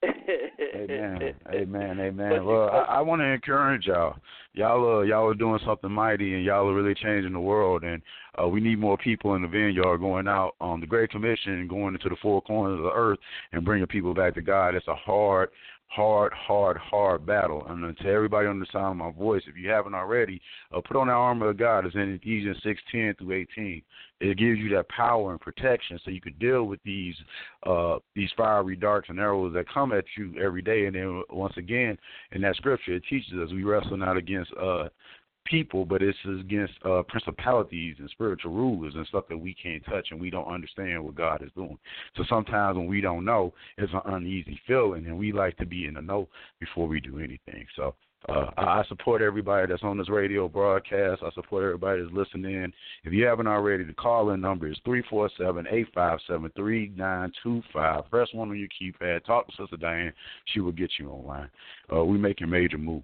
Amen. Well, I want to encourage y'all. Y'all are doing something mighty, and y'all are really changing the world. And we need more people in the vineyard going out on the Great Commission and going into the four corners of the earth and bringing people back to God. It's a hard battle. And to everybody on the sound of my voice, if you haven't already, put on the armor of God. It's in Ephesians 6:10 through 18. It gives you that power and protection so you can deal with these fiery darts and arrows that come at you every day. And then once again, in that scripture, it teaches us we wrestle not against people, but it's against principalities and spiritual rulers and stuff that we can't touch, and we don't understand what God is doing. So sometimes when we don't know, it's an uneasy feeling, and we like to be in the know before we do anything. So I support everybody that's on this radio broadcast. I support everybody that's listening in. If you haven't already, the call-in number is 347-857-3925. Press 1 on your keypad. Talk to Sister Diane. She will get you online. We're making major moves.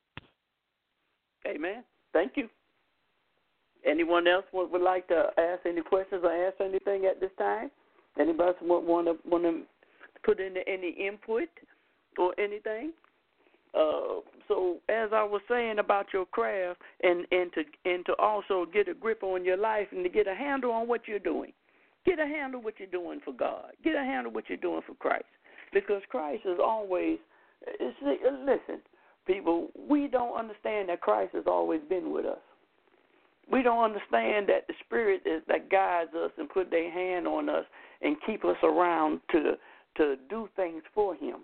Amen. Thank you. Anyone else would like to ask any questions or ask anything at this time? Anybody want to put in any input or anything? So as I was saying about your craft and to also get a grip on your life and to get a handle on what you're doing. Get a handle what you're doing for God. Get a handle what you're doing for Christ. Because Christ is always, listen, people, we don't understand that Christ has always been with us. We don't understand that the Spirit that guides us and put their hand on us and keep us around to do things for Him.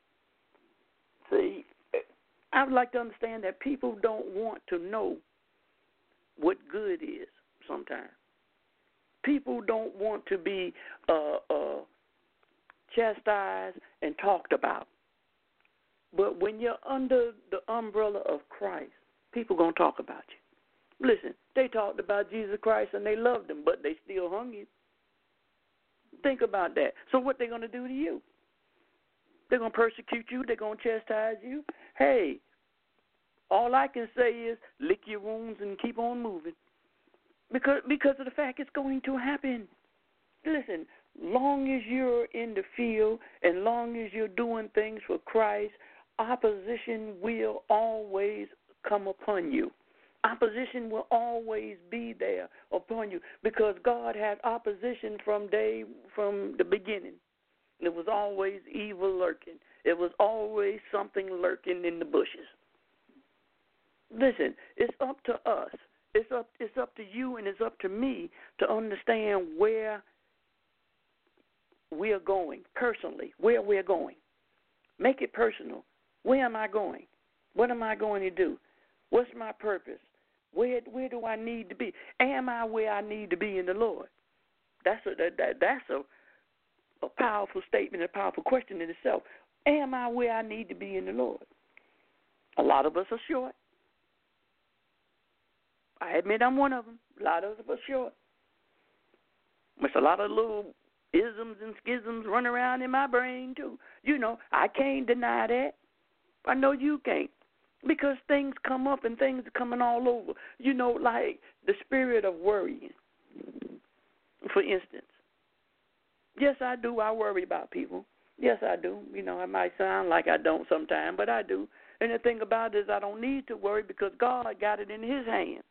See, I would like to understand that people don't want to know what good is sometimes. People don't want to be chastised and talked about. But when you're under the umbrella of Christ, people going to talk about you. Listen, they talked about Jesus Christ and they loved Him, but they still hung you. Think about that. So what they going to do to you? They're going to persecute you. They're going to chastise you. Hey, all I can say is lick your wounds and keep on moving. Because of the fact it's going to happen. Listen, long as you're in the field and long as you're doing things for Christ, opposition will always come upon you. Opposition will always be there upon you because God had opposition from the beginning. It was always evil lurking. It was always something lurking in the bushes. Listen, it's up to us. It's up to you and it's up to me to understand where we are going personally, where we're going. Make it personal. Where am I going? What am I going to do? What's my purpose? Where do I need to be? Am I where I need to be in the Lord? That's a powerful statement, a powerful question in itself. Am I where I need to be in the Lord? A lot of us are short. I admit I'm one of them. A lot of us are short. There's a lot of little isms and schisms running around in my brain, too. You know, I can't deny that. I know you can't. Because things come up and things are coming all over. You know, like the spirit of worrying, for instance. Yes, I do. I worry about people. Yes, I do. You know, it might sound like I don't sometimes, but I do. And the thing about it is I don't need to worry because God got it in His hand.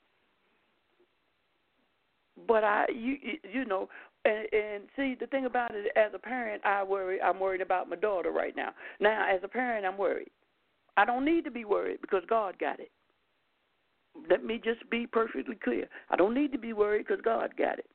But you know, and see, the thing about it, as a parent, I'm worried about my daughter right now. Now, as a parent, I'm worried. I don't need to be worried because God got it. Let me just be perfectly clear. I don't need to be worried because God got it.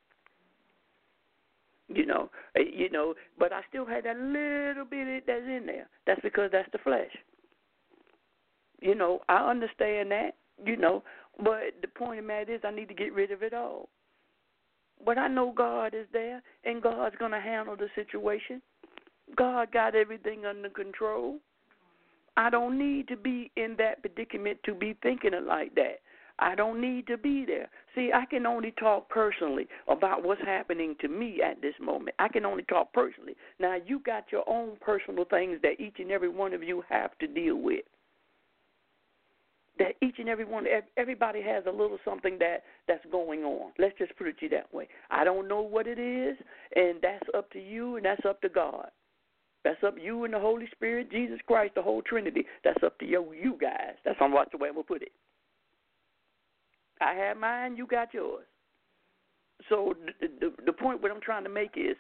You know, but I still had that little bit that's in there. That's because that's the flesh. You know, I understand that, you know, but the point of the matter is I need to get rid of it all. But I know God is there, and God's going to handle the situation. God got everything under control. I don't need to be in that predicament to be thinking it like that. I don't need to be there. See, I can only talk personally about what's happening to me at this moment. I can only talk personally. Now, you got your own personal things that each and every one of you have to deal with. That each and everybody has a little something that's going on. Let's just put it that way. I don't know what it is, and that's up to you, and that's up to God. That's up to you and the Holy Spirit, Jesus Christ, the whole Trinity. That's up to you guys. That's the way I'm going to put it. I have mine, you got yours. So the point what I'm trying to make is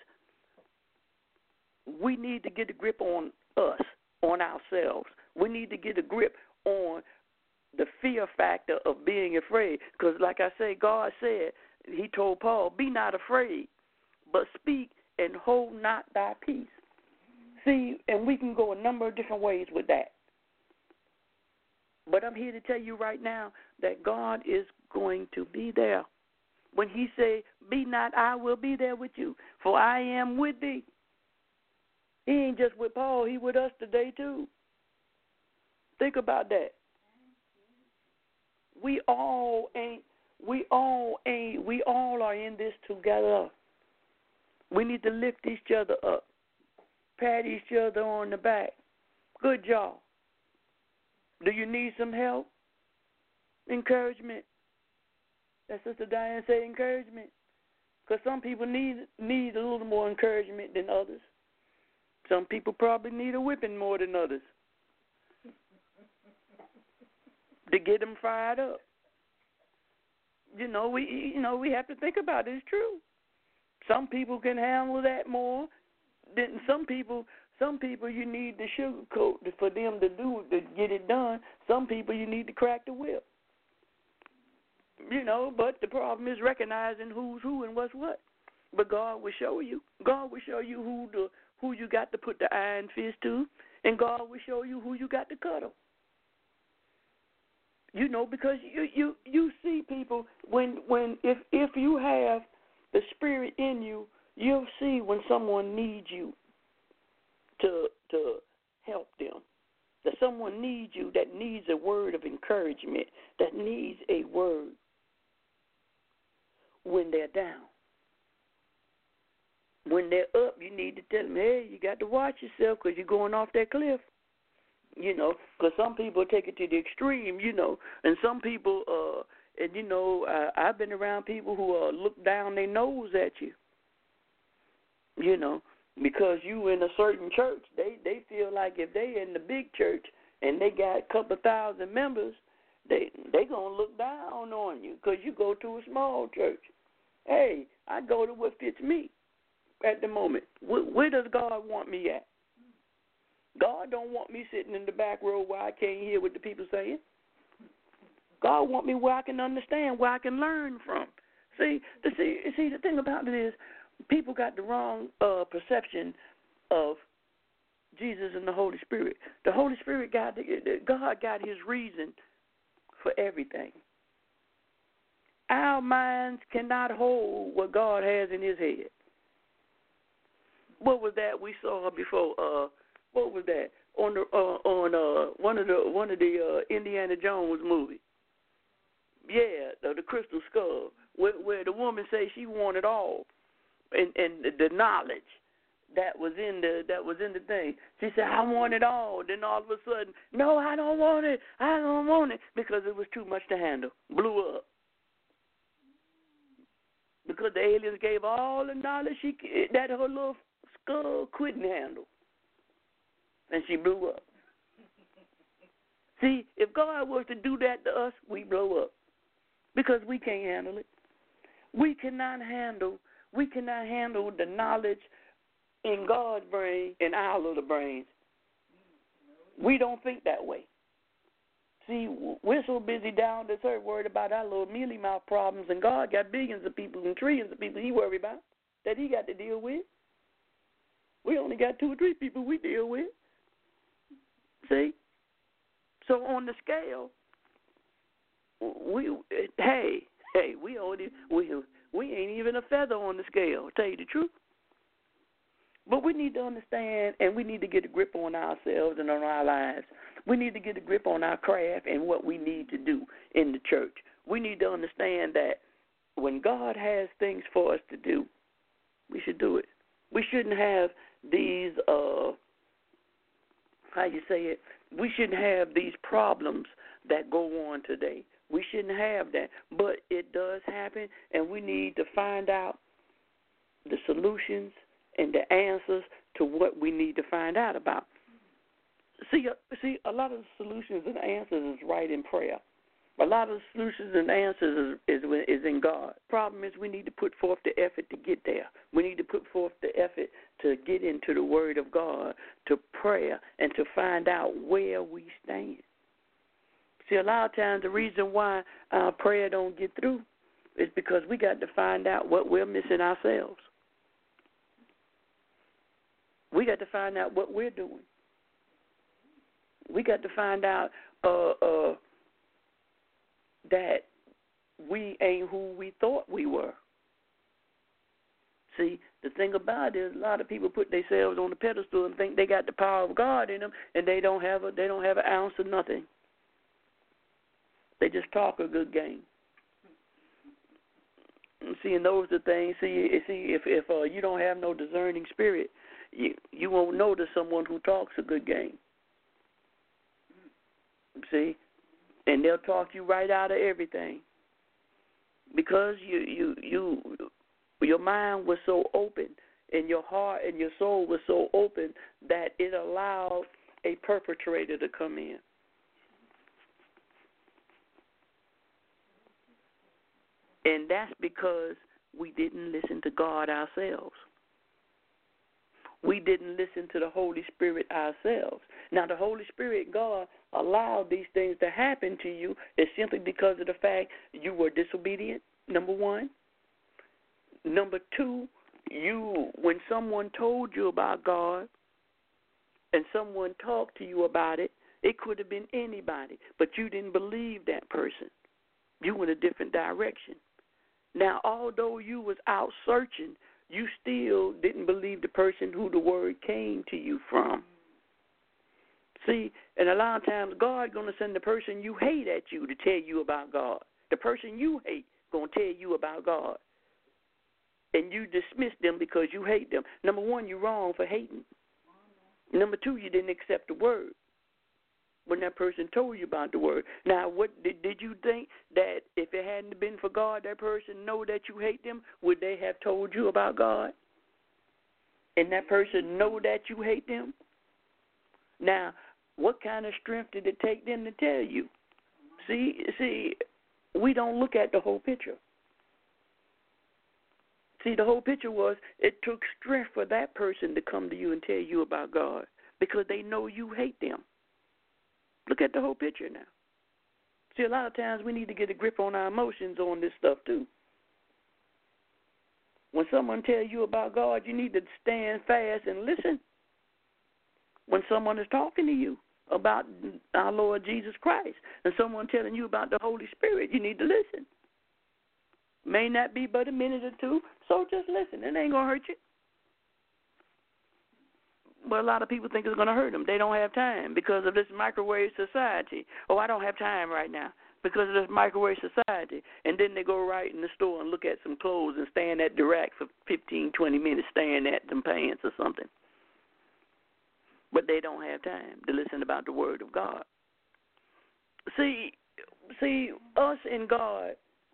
we need to get a grip on us, on ourselves. We need to get a grip on the fear factor of being afraid. Because like I say, God said, He told Paul, be not afraid, but speak and hold not thy peace. See, and we can go a number of different ways with that. But I'm here to tell you right now that God is going to be there. When He say, be not, I will be there with you, for I am with thee. He ain't just with Paul, He with us today too. Think about that. we all are in this together. We need to lift each other up, pat each other on the back. Good job. Do you need some help? Encouragement. That's Sister Diane said, encouragement. Because some people need a little more encouragement than others. Some people probably need a whipping more than others to get them fired up. We have to think about it. It's true. Some people can handle that more than some people. Some people you need the sugarcoat for them to get it done. Some people you need to crack the whip. But the problem is recognizing who's who and what's what. But God will show you. God will show you who you got to put the iron fist to, and God will show you who you got to cuddle. Because you see people if you have the Spirit in you, you'll see when someone needs you to help them. That someone needs you, that needs a word of encouragement, that needs a word when they're down. When they're up, you need to tell them, hey, you got to watch yourself because you're going off that cliff. Because some people take it to the extreme, and some people, I've been around people who look down their nose at you, because you in a certain church. They feel like if they in the big church and they got a couple of thousand members, they going to look down on you because you go to a small church. Hey, I go to what fits me at the moment. Where does God want me at? God don't want me sitting in the back row where I can't hear what the people saying. God want me where I can understand, where I can learn from. See, the thing about it is people got the wrong perception of Jesus and the Holy Spirit. The Holy Spirit God got his reason for everything. Our minds cannot hold what God has in his head. What was that we saw before? What was that on one of the Indiana Jones movies? Yeah, the Crystal Skull, where the woman says she wanted all, and the knowledge that was in the thing. She said, I want it all. Then all of a sudden, no, I don't want it. I don't want it because it was too much to handle. Blew up. Because the aliens gave all the knowledge that her little skull couldn't handle. And she blew up. See, if God was to do that to us, we blow up. Because we can't handle it. We cannot handle the knowledge in God's brain and our little brains. We don't think that way. See, we're so busy down this earth worried about our little mealy mouth problems, and God got billions of people and trillions of people he worried about that he got to deal with. We only got 2 or 3 people we deal with. See? So on the scale, we ain't even a feather on the scale, to tell you the truth. But we need to understand, and we need to get a grip on ourselves and on our lives. We need to get a grip on our craft and what we need to do in the church. We need to understand that when God has things for us to do, we should do it. We shouldn't have these, we shouldn't have these problems that go on today. We shouldn't have that. But it does happen, and we need to find out the solutions and the answers to what we need to find out about. See, a lot of the solutions and answers is right in prayer. A lot of the solutions and answers is in God. Problem is we need to put forth the effort to get there. We need to put forth the effort to get into the Word of God, to prayer, and to find out where we stand. See, a lot of times the reason why our prayer don't get through is because we got to find out what we're missing ourselves. We got to find out what we're doing. We got to find out that we ain't who we thought we were. See, the thing about it is a lot of people put themselves on the pedestal and think they got the power of God in them, and they don't have an ounce of nothing. They just talk a good game. See, and those are the things. See, if you don't have no discerning spirit, you won't notice someone who talks a good game. See, and they'll talk you right out of everything because your mind was so open and your heart and your soul was so open that it allowed a perpetrator to come in. And that's because we didn't listen to God ourselves. We didn't listen to the Holy Spirit ourselves. Now, the Holy Spirit, God, allowed these things to happen to you is simply because of the fact you were disobedient, number one. Number two, when someone told you about God and someone talked to you about it, it could have been anybody, but you didn't believe that person. You went a different direction. Now, although you was out searching, you still didn't believe the person who the word came to you from. See, and a lot of times God's going to send the person you hate at you to tell you about God. The person you hate going to tell you about God. And you dismiss them because you hate them. Number one, you're wrong for hating. Number two, you didn't accept the word when that person told you about the word. Now, what did you think that if it hadn't been for God, that person know that you hate them? Would they have told you about God? And that person know that you hate them? Now, what kind of strength did it take them to tell you? See, we don't look at the whole picture. See, the whole picture was it took strength for that person to come to you and tell you about God because they know you hate them. Look at the whole picture now. See, a lot of times we need to get a grip on our emotions on this stuff too. When someone tells you about God, you need to stand fast and listen. When someone is talking to you about our Lord Jesus Christ and someone telling you about the Holy Spirit, you need to listen. May not be but a minute or two, so just listen. It ain't going to hurt you. But a lot of people think it's going to hurt them. They don't have time because of this microwave society. Oh, I don't have time right now because of this microwave society. And then they go right in the store and look at some clothes and stand at the rack for 15, 20 minutes staring at some pants or something. But they don't have time to listen about the Word of God. See, us and God,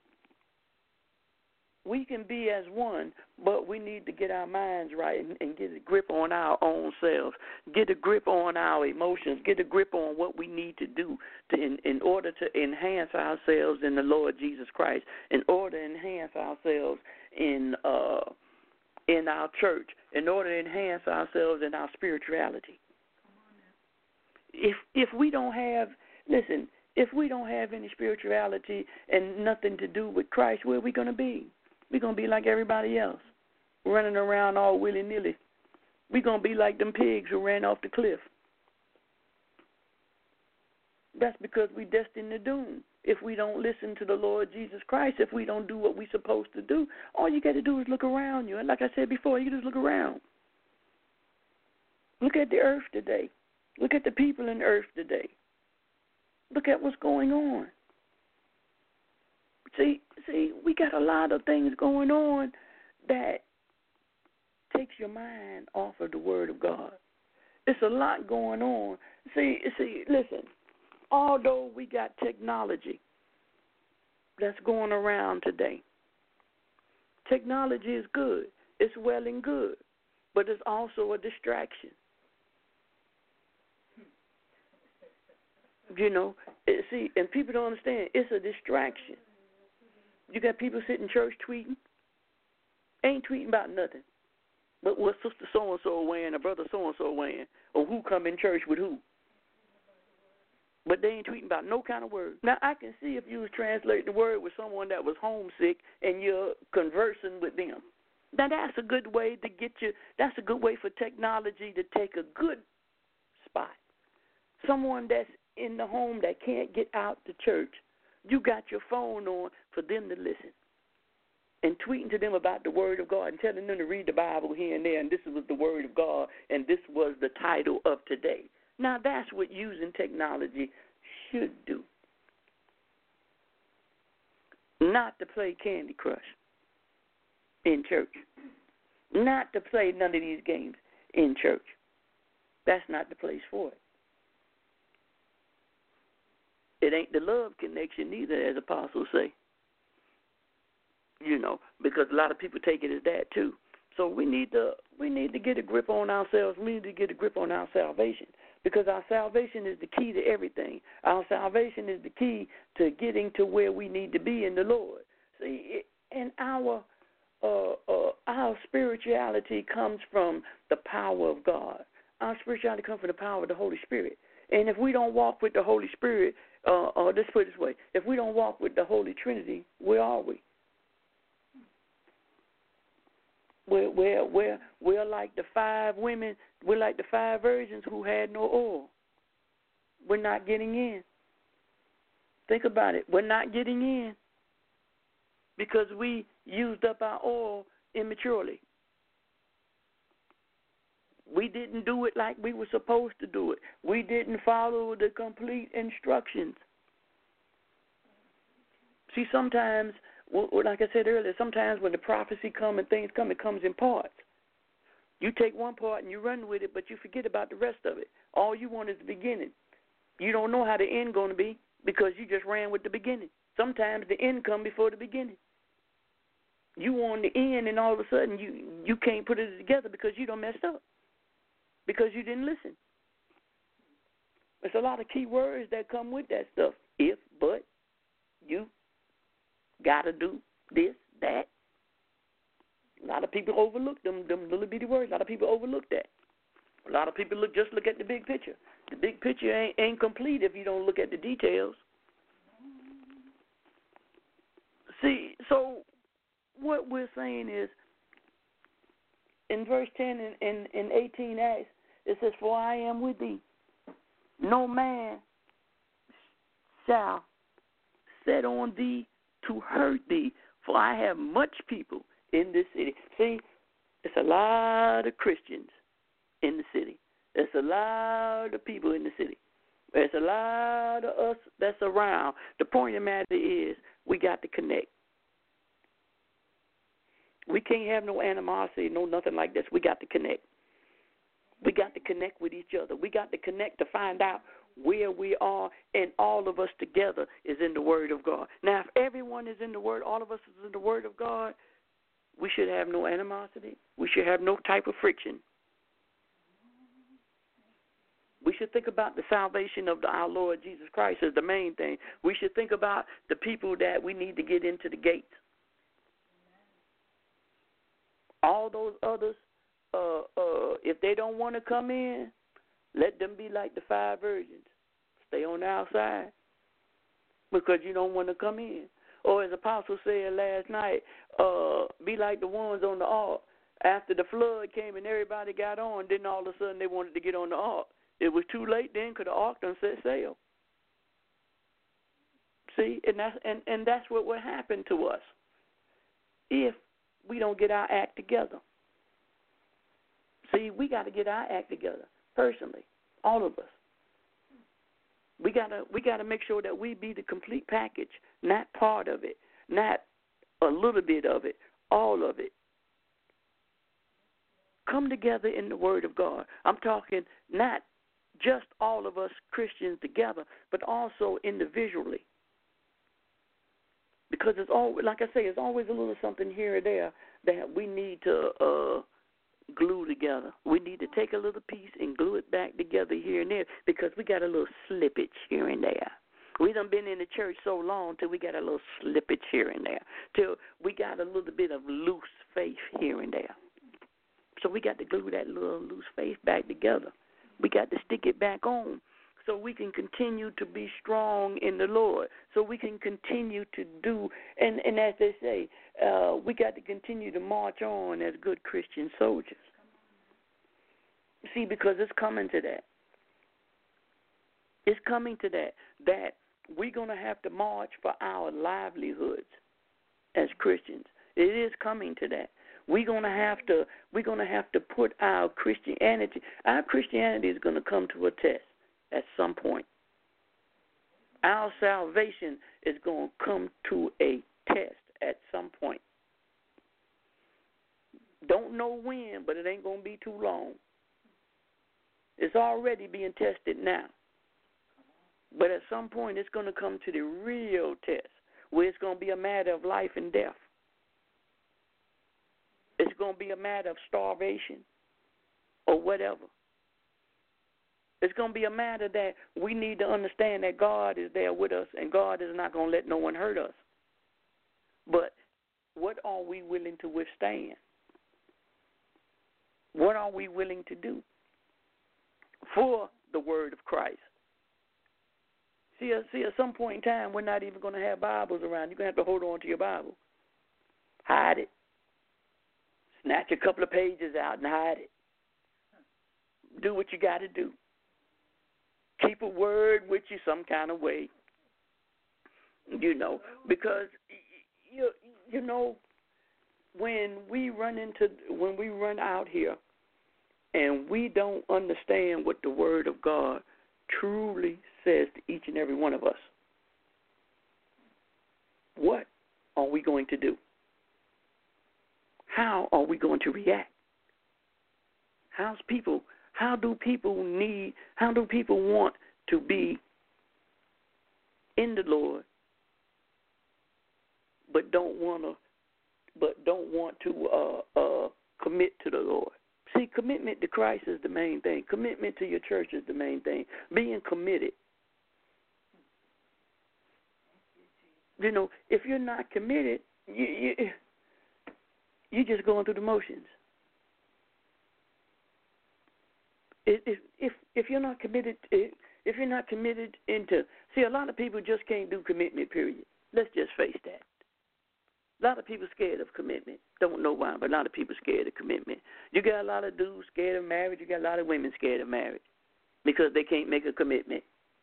we can be as one, but we need to get our minds right and get a grip on our own selves, get a grip on our emotions, get a grip on what we need to do in order to enhance ourselves in the Lord Jesus Christ, in order to enhance ourselves in our church, in order to enhance ourselves in our spirituality. If we don't have, listen, if we don't have any spirituality and nothing to do with Christ, where are we going to be? We're going to be like everybody else, running around all willy-nilly. We're going to be like them pigs who ran off the cliff. That's because we're destined to doom. If we don't listen to the Lord Jesus Christ, if we don't do what we're supposed to do, all you got to do is look around you. And like I said before, you just look around. Look at the earth today. Look at the people in the earth today. Look at what's going on. See, we got a lot of things going on that takes your mind off of the Word of God. It's a lot going on. See, listen, although we got technology that's going around today, technology is good. It's well and good, but it's also a distraction. You know, and people don't understand, it's a distraction. You got people sitting in church tweeting, ain't tweeting about nothing, but what sister so-and-so wearing, or brother so-and-so wearing, or who come in church with who. But they ain't tweeting about no kind of word. Now, I can see if you was translating the word with someone that was homesick and you're conversing with them. Now, that's a good way to get you, that's a good way for technology to take a good spot. Someone that's in the home that can't get out to church, you got your phone on for them to listen and tweeting to them about the Word of God and telling them to read the Bible here and there, and this was the Word of God, and this was the title of today. Now, that's what using technology should do. not to play Candy Crush in church, not to play none of these games in church. That's not the place for it. It ain't the love connection either, as apostles say. You know, because a lot of people take it as that too. So we need to get a grip on ourselves. We need to get a grip on our salvation, because our salvation is the key to everything. Our salvation is the key to getting to where we need to be in the Lord. See, and our spirituality comes from the power of God. Our spirituality comes from the power of the Holy Spirit. And if we don't walk with the Holy Spirit, let's put it this way, if we don't walk with the Holy Trinity, where are we? We're like the 5 women, we're like the 5 virgins who had no oil. We're not getting in. Think about it. We're not getting in because we used up our oil immaturely. We didn't do it like we were supposed to do it. We didn't follow the complete instructions. See, sometimes, like I said earlier, sometimes when the prophecy comes and things come, it comes in parts. You take one part and you run with it, but you forget about the rest of it. All you want is the beginning. You don't know how the end going to be because you just ran with the beginning. Sometimes the end comes before the beginning. You want the end, and all of a sudden you can't put it together because you done messed up, because you didn't listen. There's a lot of key words that come with that stuff. If, but, you, got to do this, that. A lot of people overlook them little bitty words. A lot of people overlook that. A lot of people look at the big picture. The big picture ain't complete if you don't look at the details. See, so what we're saying is, in verse 10 and 18 Acts, it says, "For I am with thee. No man shall set on thee to hurt thee, for I have much people in this city." See, it's a lot of Christians in the city. There's a lot of people in the city. There's a lot of us that's around. The point of the matter is, we got to connect. We can't have no animosity, no nothing like this. We got to connect. We got to connect with each other. We got to connect to find out where we are, and all of us together is in the Word of God. Now, if everyone is in the Word, all of us is in the Word of God, we should have no animosity. We should have no type of friction. We should think about the salvation of our Lord Jesus Christ as the main thing. We should think about the people that we need to get into the gates. All those others, if they don't want to come in, let them be like the 5 virgins. Stay on the outside because you don't want to come in. Or as Apostle said last night, be like the ones on the ark. After the flood came and everybody got on, then all of a sudden they wanted to get on the ark. It was too late then because the ark done set sail. See, and that's what will happen to us if we don't get our act together. See, we got to get our act together personally, all of us. We gotta make sure that we be the complete package, not part of it, not a little bit of it, all of it. Come together in the Word of God. I'm talking not just all of us Christians together, but also individually. Because it's always, like I say, it's always a little something here or there that we need to glue together. We need to take a little piece and glue it back together here and there because we got a little slippage here and there. We done been in the church so long till we got a little slippage here and there, till we got a little bit of loose faith here and there. So we got to glue that little loose faith back together. We got to stick it back on so we can continue to be strong in the Lord, so we can continue to do, and as they say, we got to continue to march on as good Christian soldiers. See, because it's coming to that. It's coming to that we're going to have to march for our livelihoods as Christians. It is coming to that. We're gonna have to put our Christianity is going to come to a test at some point. Our salvation is going to come to a test at some point. Don't know when, but it ain't going to be too long. It's already being tested now. But at some point, it's going to come to the real test, where it's going to be a matter of life and death. It's going to be a matter of starvation or whatever. It's going to be a matter that we need to understand that God is there with us, and God is not going to let no one hurt us. But what are we willing to withstand? What are we willing to do for the word of Christ? See, at some point in time, we're not even going to have Bibles around. You're going to have to hold on to your Bible. Hide it. Snatch a couple of pages out and hide it. Do what you got to do. Keep a word with you some kind of way. Because, when we run out here and we don't understand what the Word of God truly says to each and every one of us, what are we going to do? How are we going to react? How do people want to be in the Lord but don't want to commit to the Lord? See, commitment to Christ is the main thing. Commitment to your church is the main thing. Being committed. If you're not committed, you're just going through the motions. If you're not committed, see, a lot of people just can't do commitment, period. Let's just face that. A lot of people scared of commitment. Don't know why, but a lot of people scared of commitment. You got a lot of dudes scared of marriage. You got a lot of women scared of marriage because they can't make a commitment.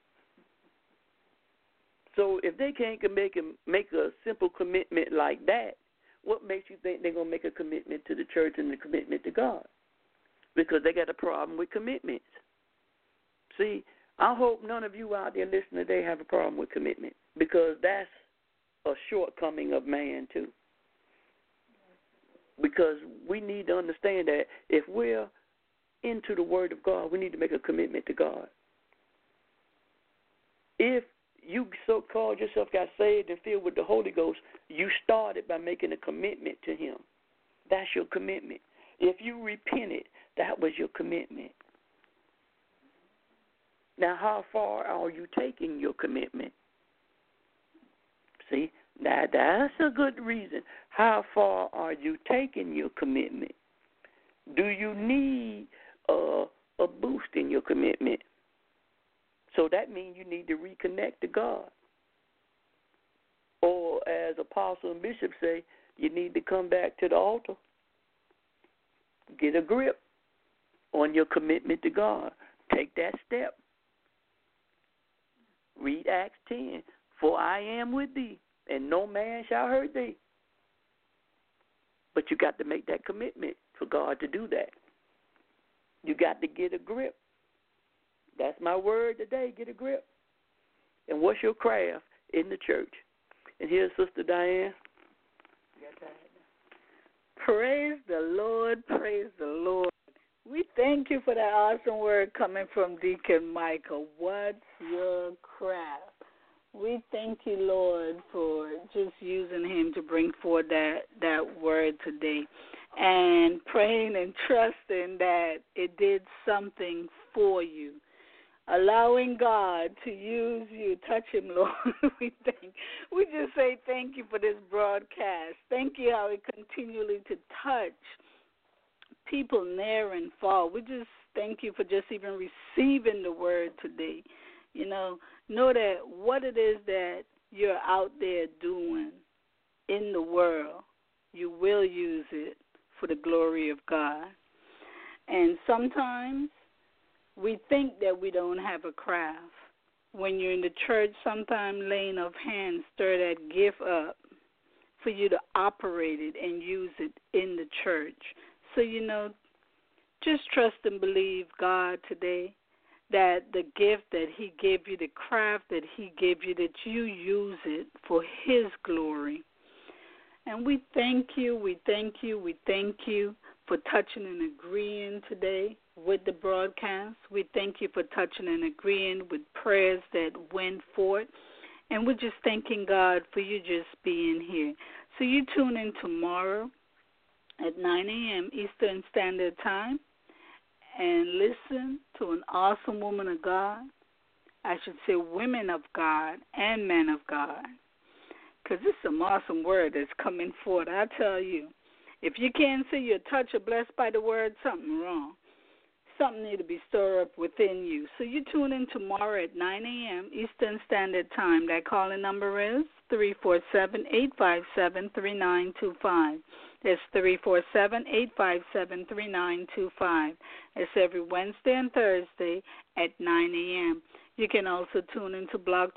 So if they can't make a simple commitment like that, what makes you think they're going to make a commitment to the church and a commitment to God? Because they got a problem with commitments. See, I hope none of you out there listening today have a problem with commitment, because that's a shortcoming of man too. Because we need to understand that if we're into the Word of God, we need to make a commitment to God. If you so-called yourself got saved and filled with the Holy Ghost, you started by making a commitment to Him. That's your commitment. If you repented, that was your commitment. Now, how far are you taking your commitment? See, that's a good reason. How far are you taking your commitment? Do you need a boost in your commitment? So that means you need to reconnect to God. Or as apostle and bishop say, you need to come back to the altar. Get a grip on your commitment to God. Take that step. Read Acts 10. For I am with thee, and no man shall hurt thee. But you got to make that commitment for God to do that. You got to get a grip. That's my word today, get a grip. And what's your craft in the church? And here's Sister Diane. Praise the Lord, praise the Lord. We thank you for that awesome word coming from Deacon Michael. What's your craft? We thank you, Lord, for just using him to bring forth that word today, and praying and trusting that it did something for you. Allowing God to use you. Touch him, Lord. We just say thank you for this broadcast. Thank you how it continually to touch people near and far. We just thank you for just even receiving the word today. Know that what it is that you're out there doing in the world, you will use it for the glory of God. And sometimes we think that we don't have a craft. When you're in the church, sometimes laying of hands stir that gift up for you to operate it and use it in the church. So, just trust and believe God today that the gift that he gave you, the craft that he gave you, that you use it for his glory. And we thank you, we thank you, we thank you for touching and agreeing today with the broadcast. We thank you for touching and agreeing with prayers that went forth. And we're just thanking God for you just being here. So you tune in tomorrow at 9 a.m. Eastern Standard Time and listen to an awesome woman of God. I should say women of God and men of God. Because it's some awesome word that's coming forth. I tell you, if you can't say you're touched or blessed by the word, something wrong. Something need to be stirred up within you. So you tune in tomorrow at 9 a.m. Eastern Standard Time. That calling number is 347-857-3925. That's 347-857-3925. It's every Wednesday and Thursday at 9 a.m. You can also tune into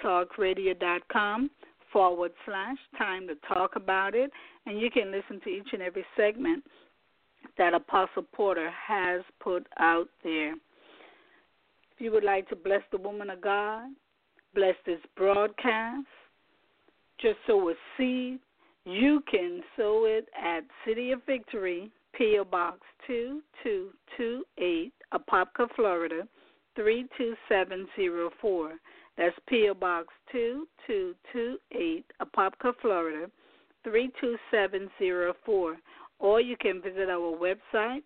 blogtalkradio.com/time to talk about it, and you can listen to each and every segment that Apostle Porter has put out there. If you would like to bless the woman of God, bless this broadcast, just sow a seed, you can sow it at City of Victory, P.O. Box 2228, Apopka, Florida, 32704. That's P.O. Box 2228, Apopka, Florida, 32704. Or you can visit our website,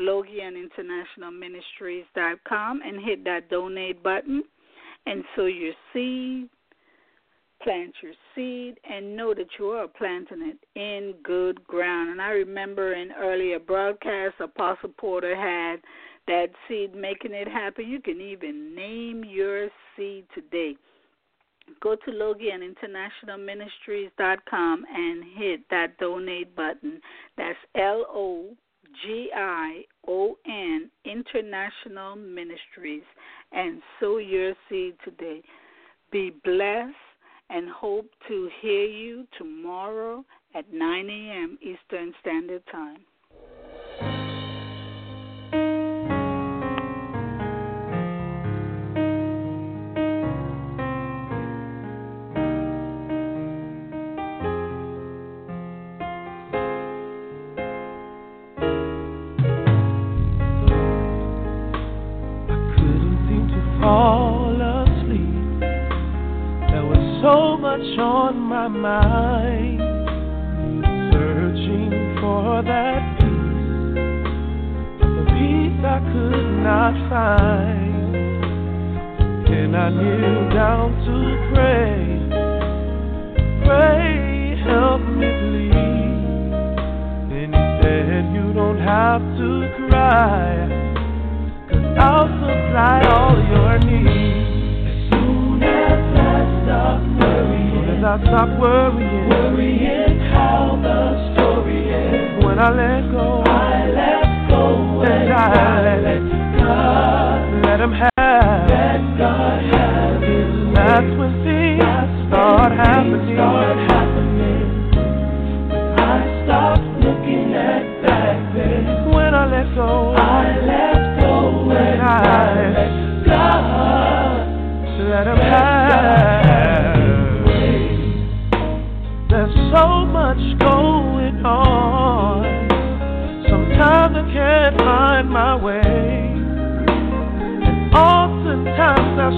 LogianInternationalMinistries.com, and hit that donate button and sow your seed, plant your seed, and know that you are planting it in good ground. And I remember in earlier broadcasts, Apostle Porter had that seed making it happen. You can even name your seed today. Go to LogianInternationalMinistries.com and hit that donate button. That's LOGION International Ministries, and sow your seed today. Be blessed and hope to hear you tomorrow at 9 a.m. Eastern Standard Time. Fall asleep. There was so much on my mind, searching for that peace, the peace I could not find. And I kneeled down to pray, help me please. And he said, you don't have to cry, I'll supply all your needs. As soon as I stop worrying how the story ends. When I let go and I let God, let Him have. Let God have His way. That's when things start happening. I stop looking at back then. When I let go, and I let God, let Him have. There's so much going on. Sometimes I can't find my way, and oftentimes I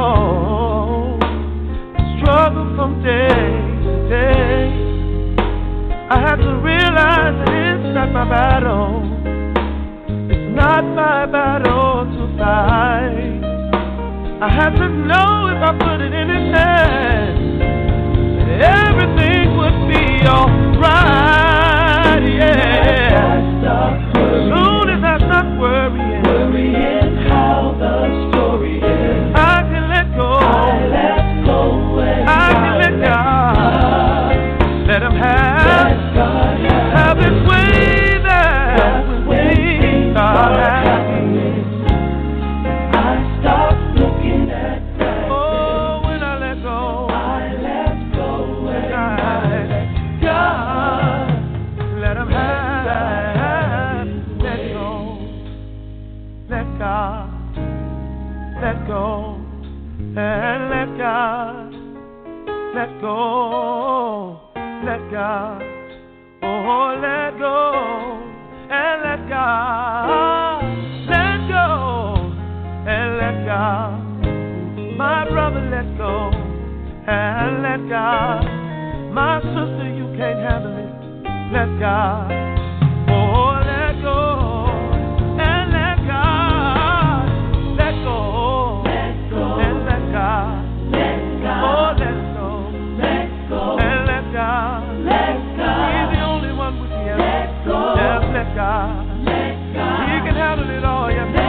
struggle from day to day. I have to realize that it's not my battle. Not my battle to fight. I have to know if I put it in His hands, that everything would be alright, yeah. As soon as I stop worrying how the story ends, I can let go. I can let God. Let Him have His way there with me. I stop looking at that. Oh, when I let go, and I let God, let Him have. Let go, let God, let go, and let God, let go, let God, Oh, let go and let God. Let go and let God. My brother, let go and let God. My sister, you can't handle it. Let God. Oh, let go and let God. Let go and let God. Oh, let go and let God. He's the only one we can. Just let God. He can handle it all. Yes.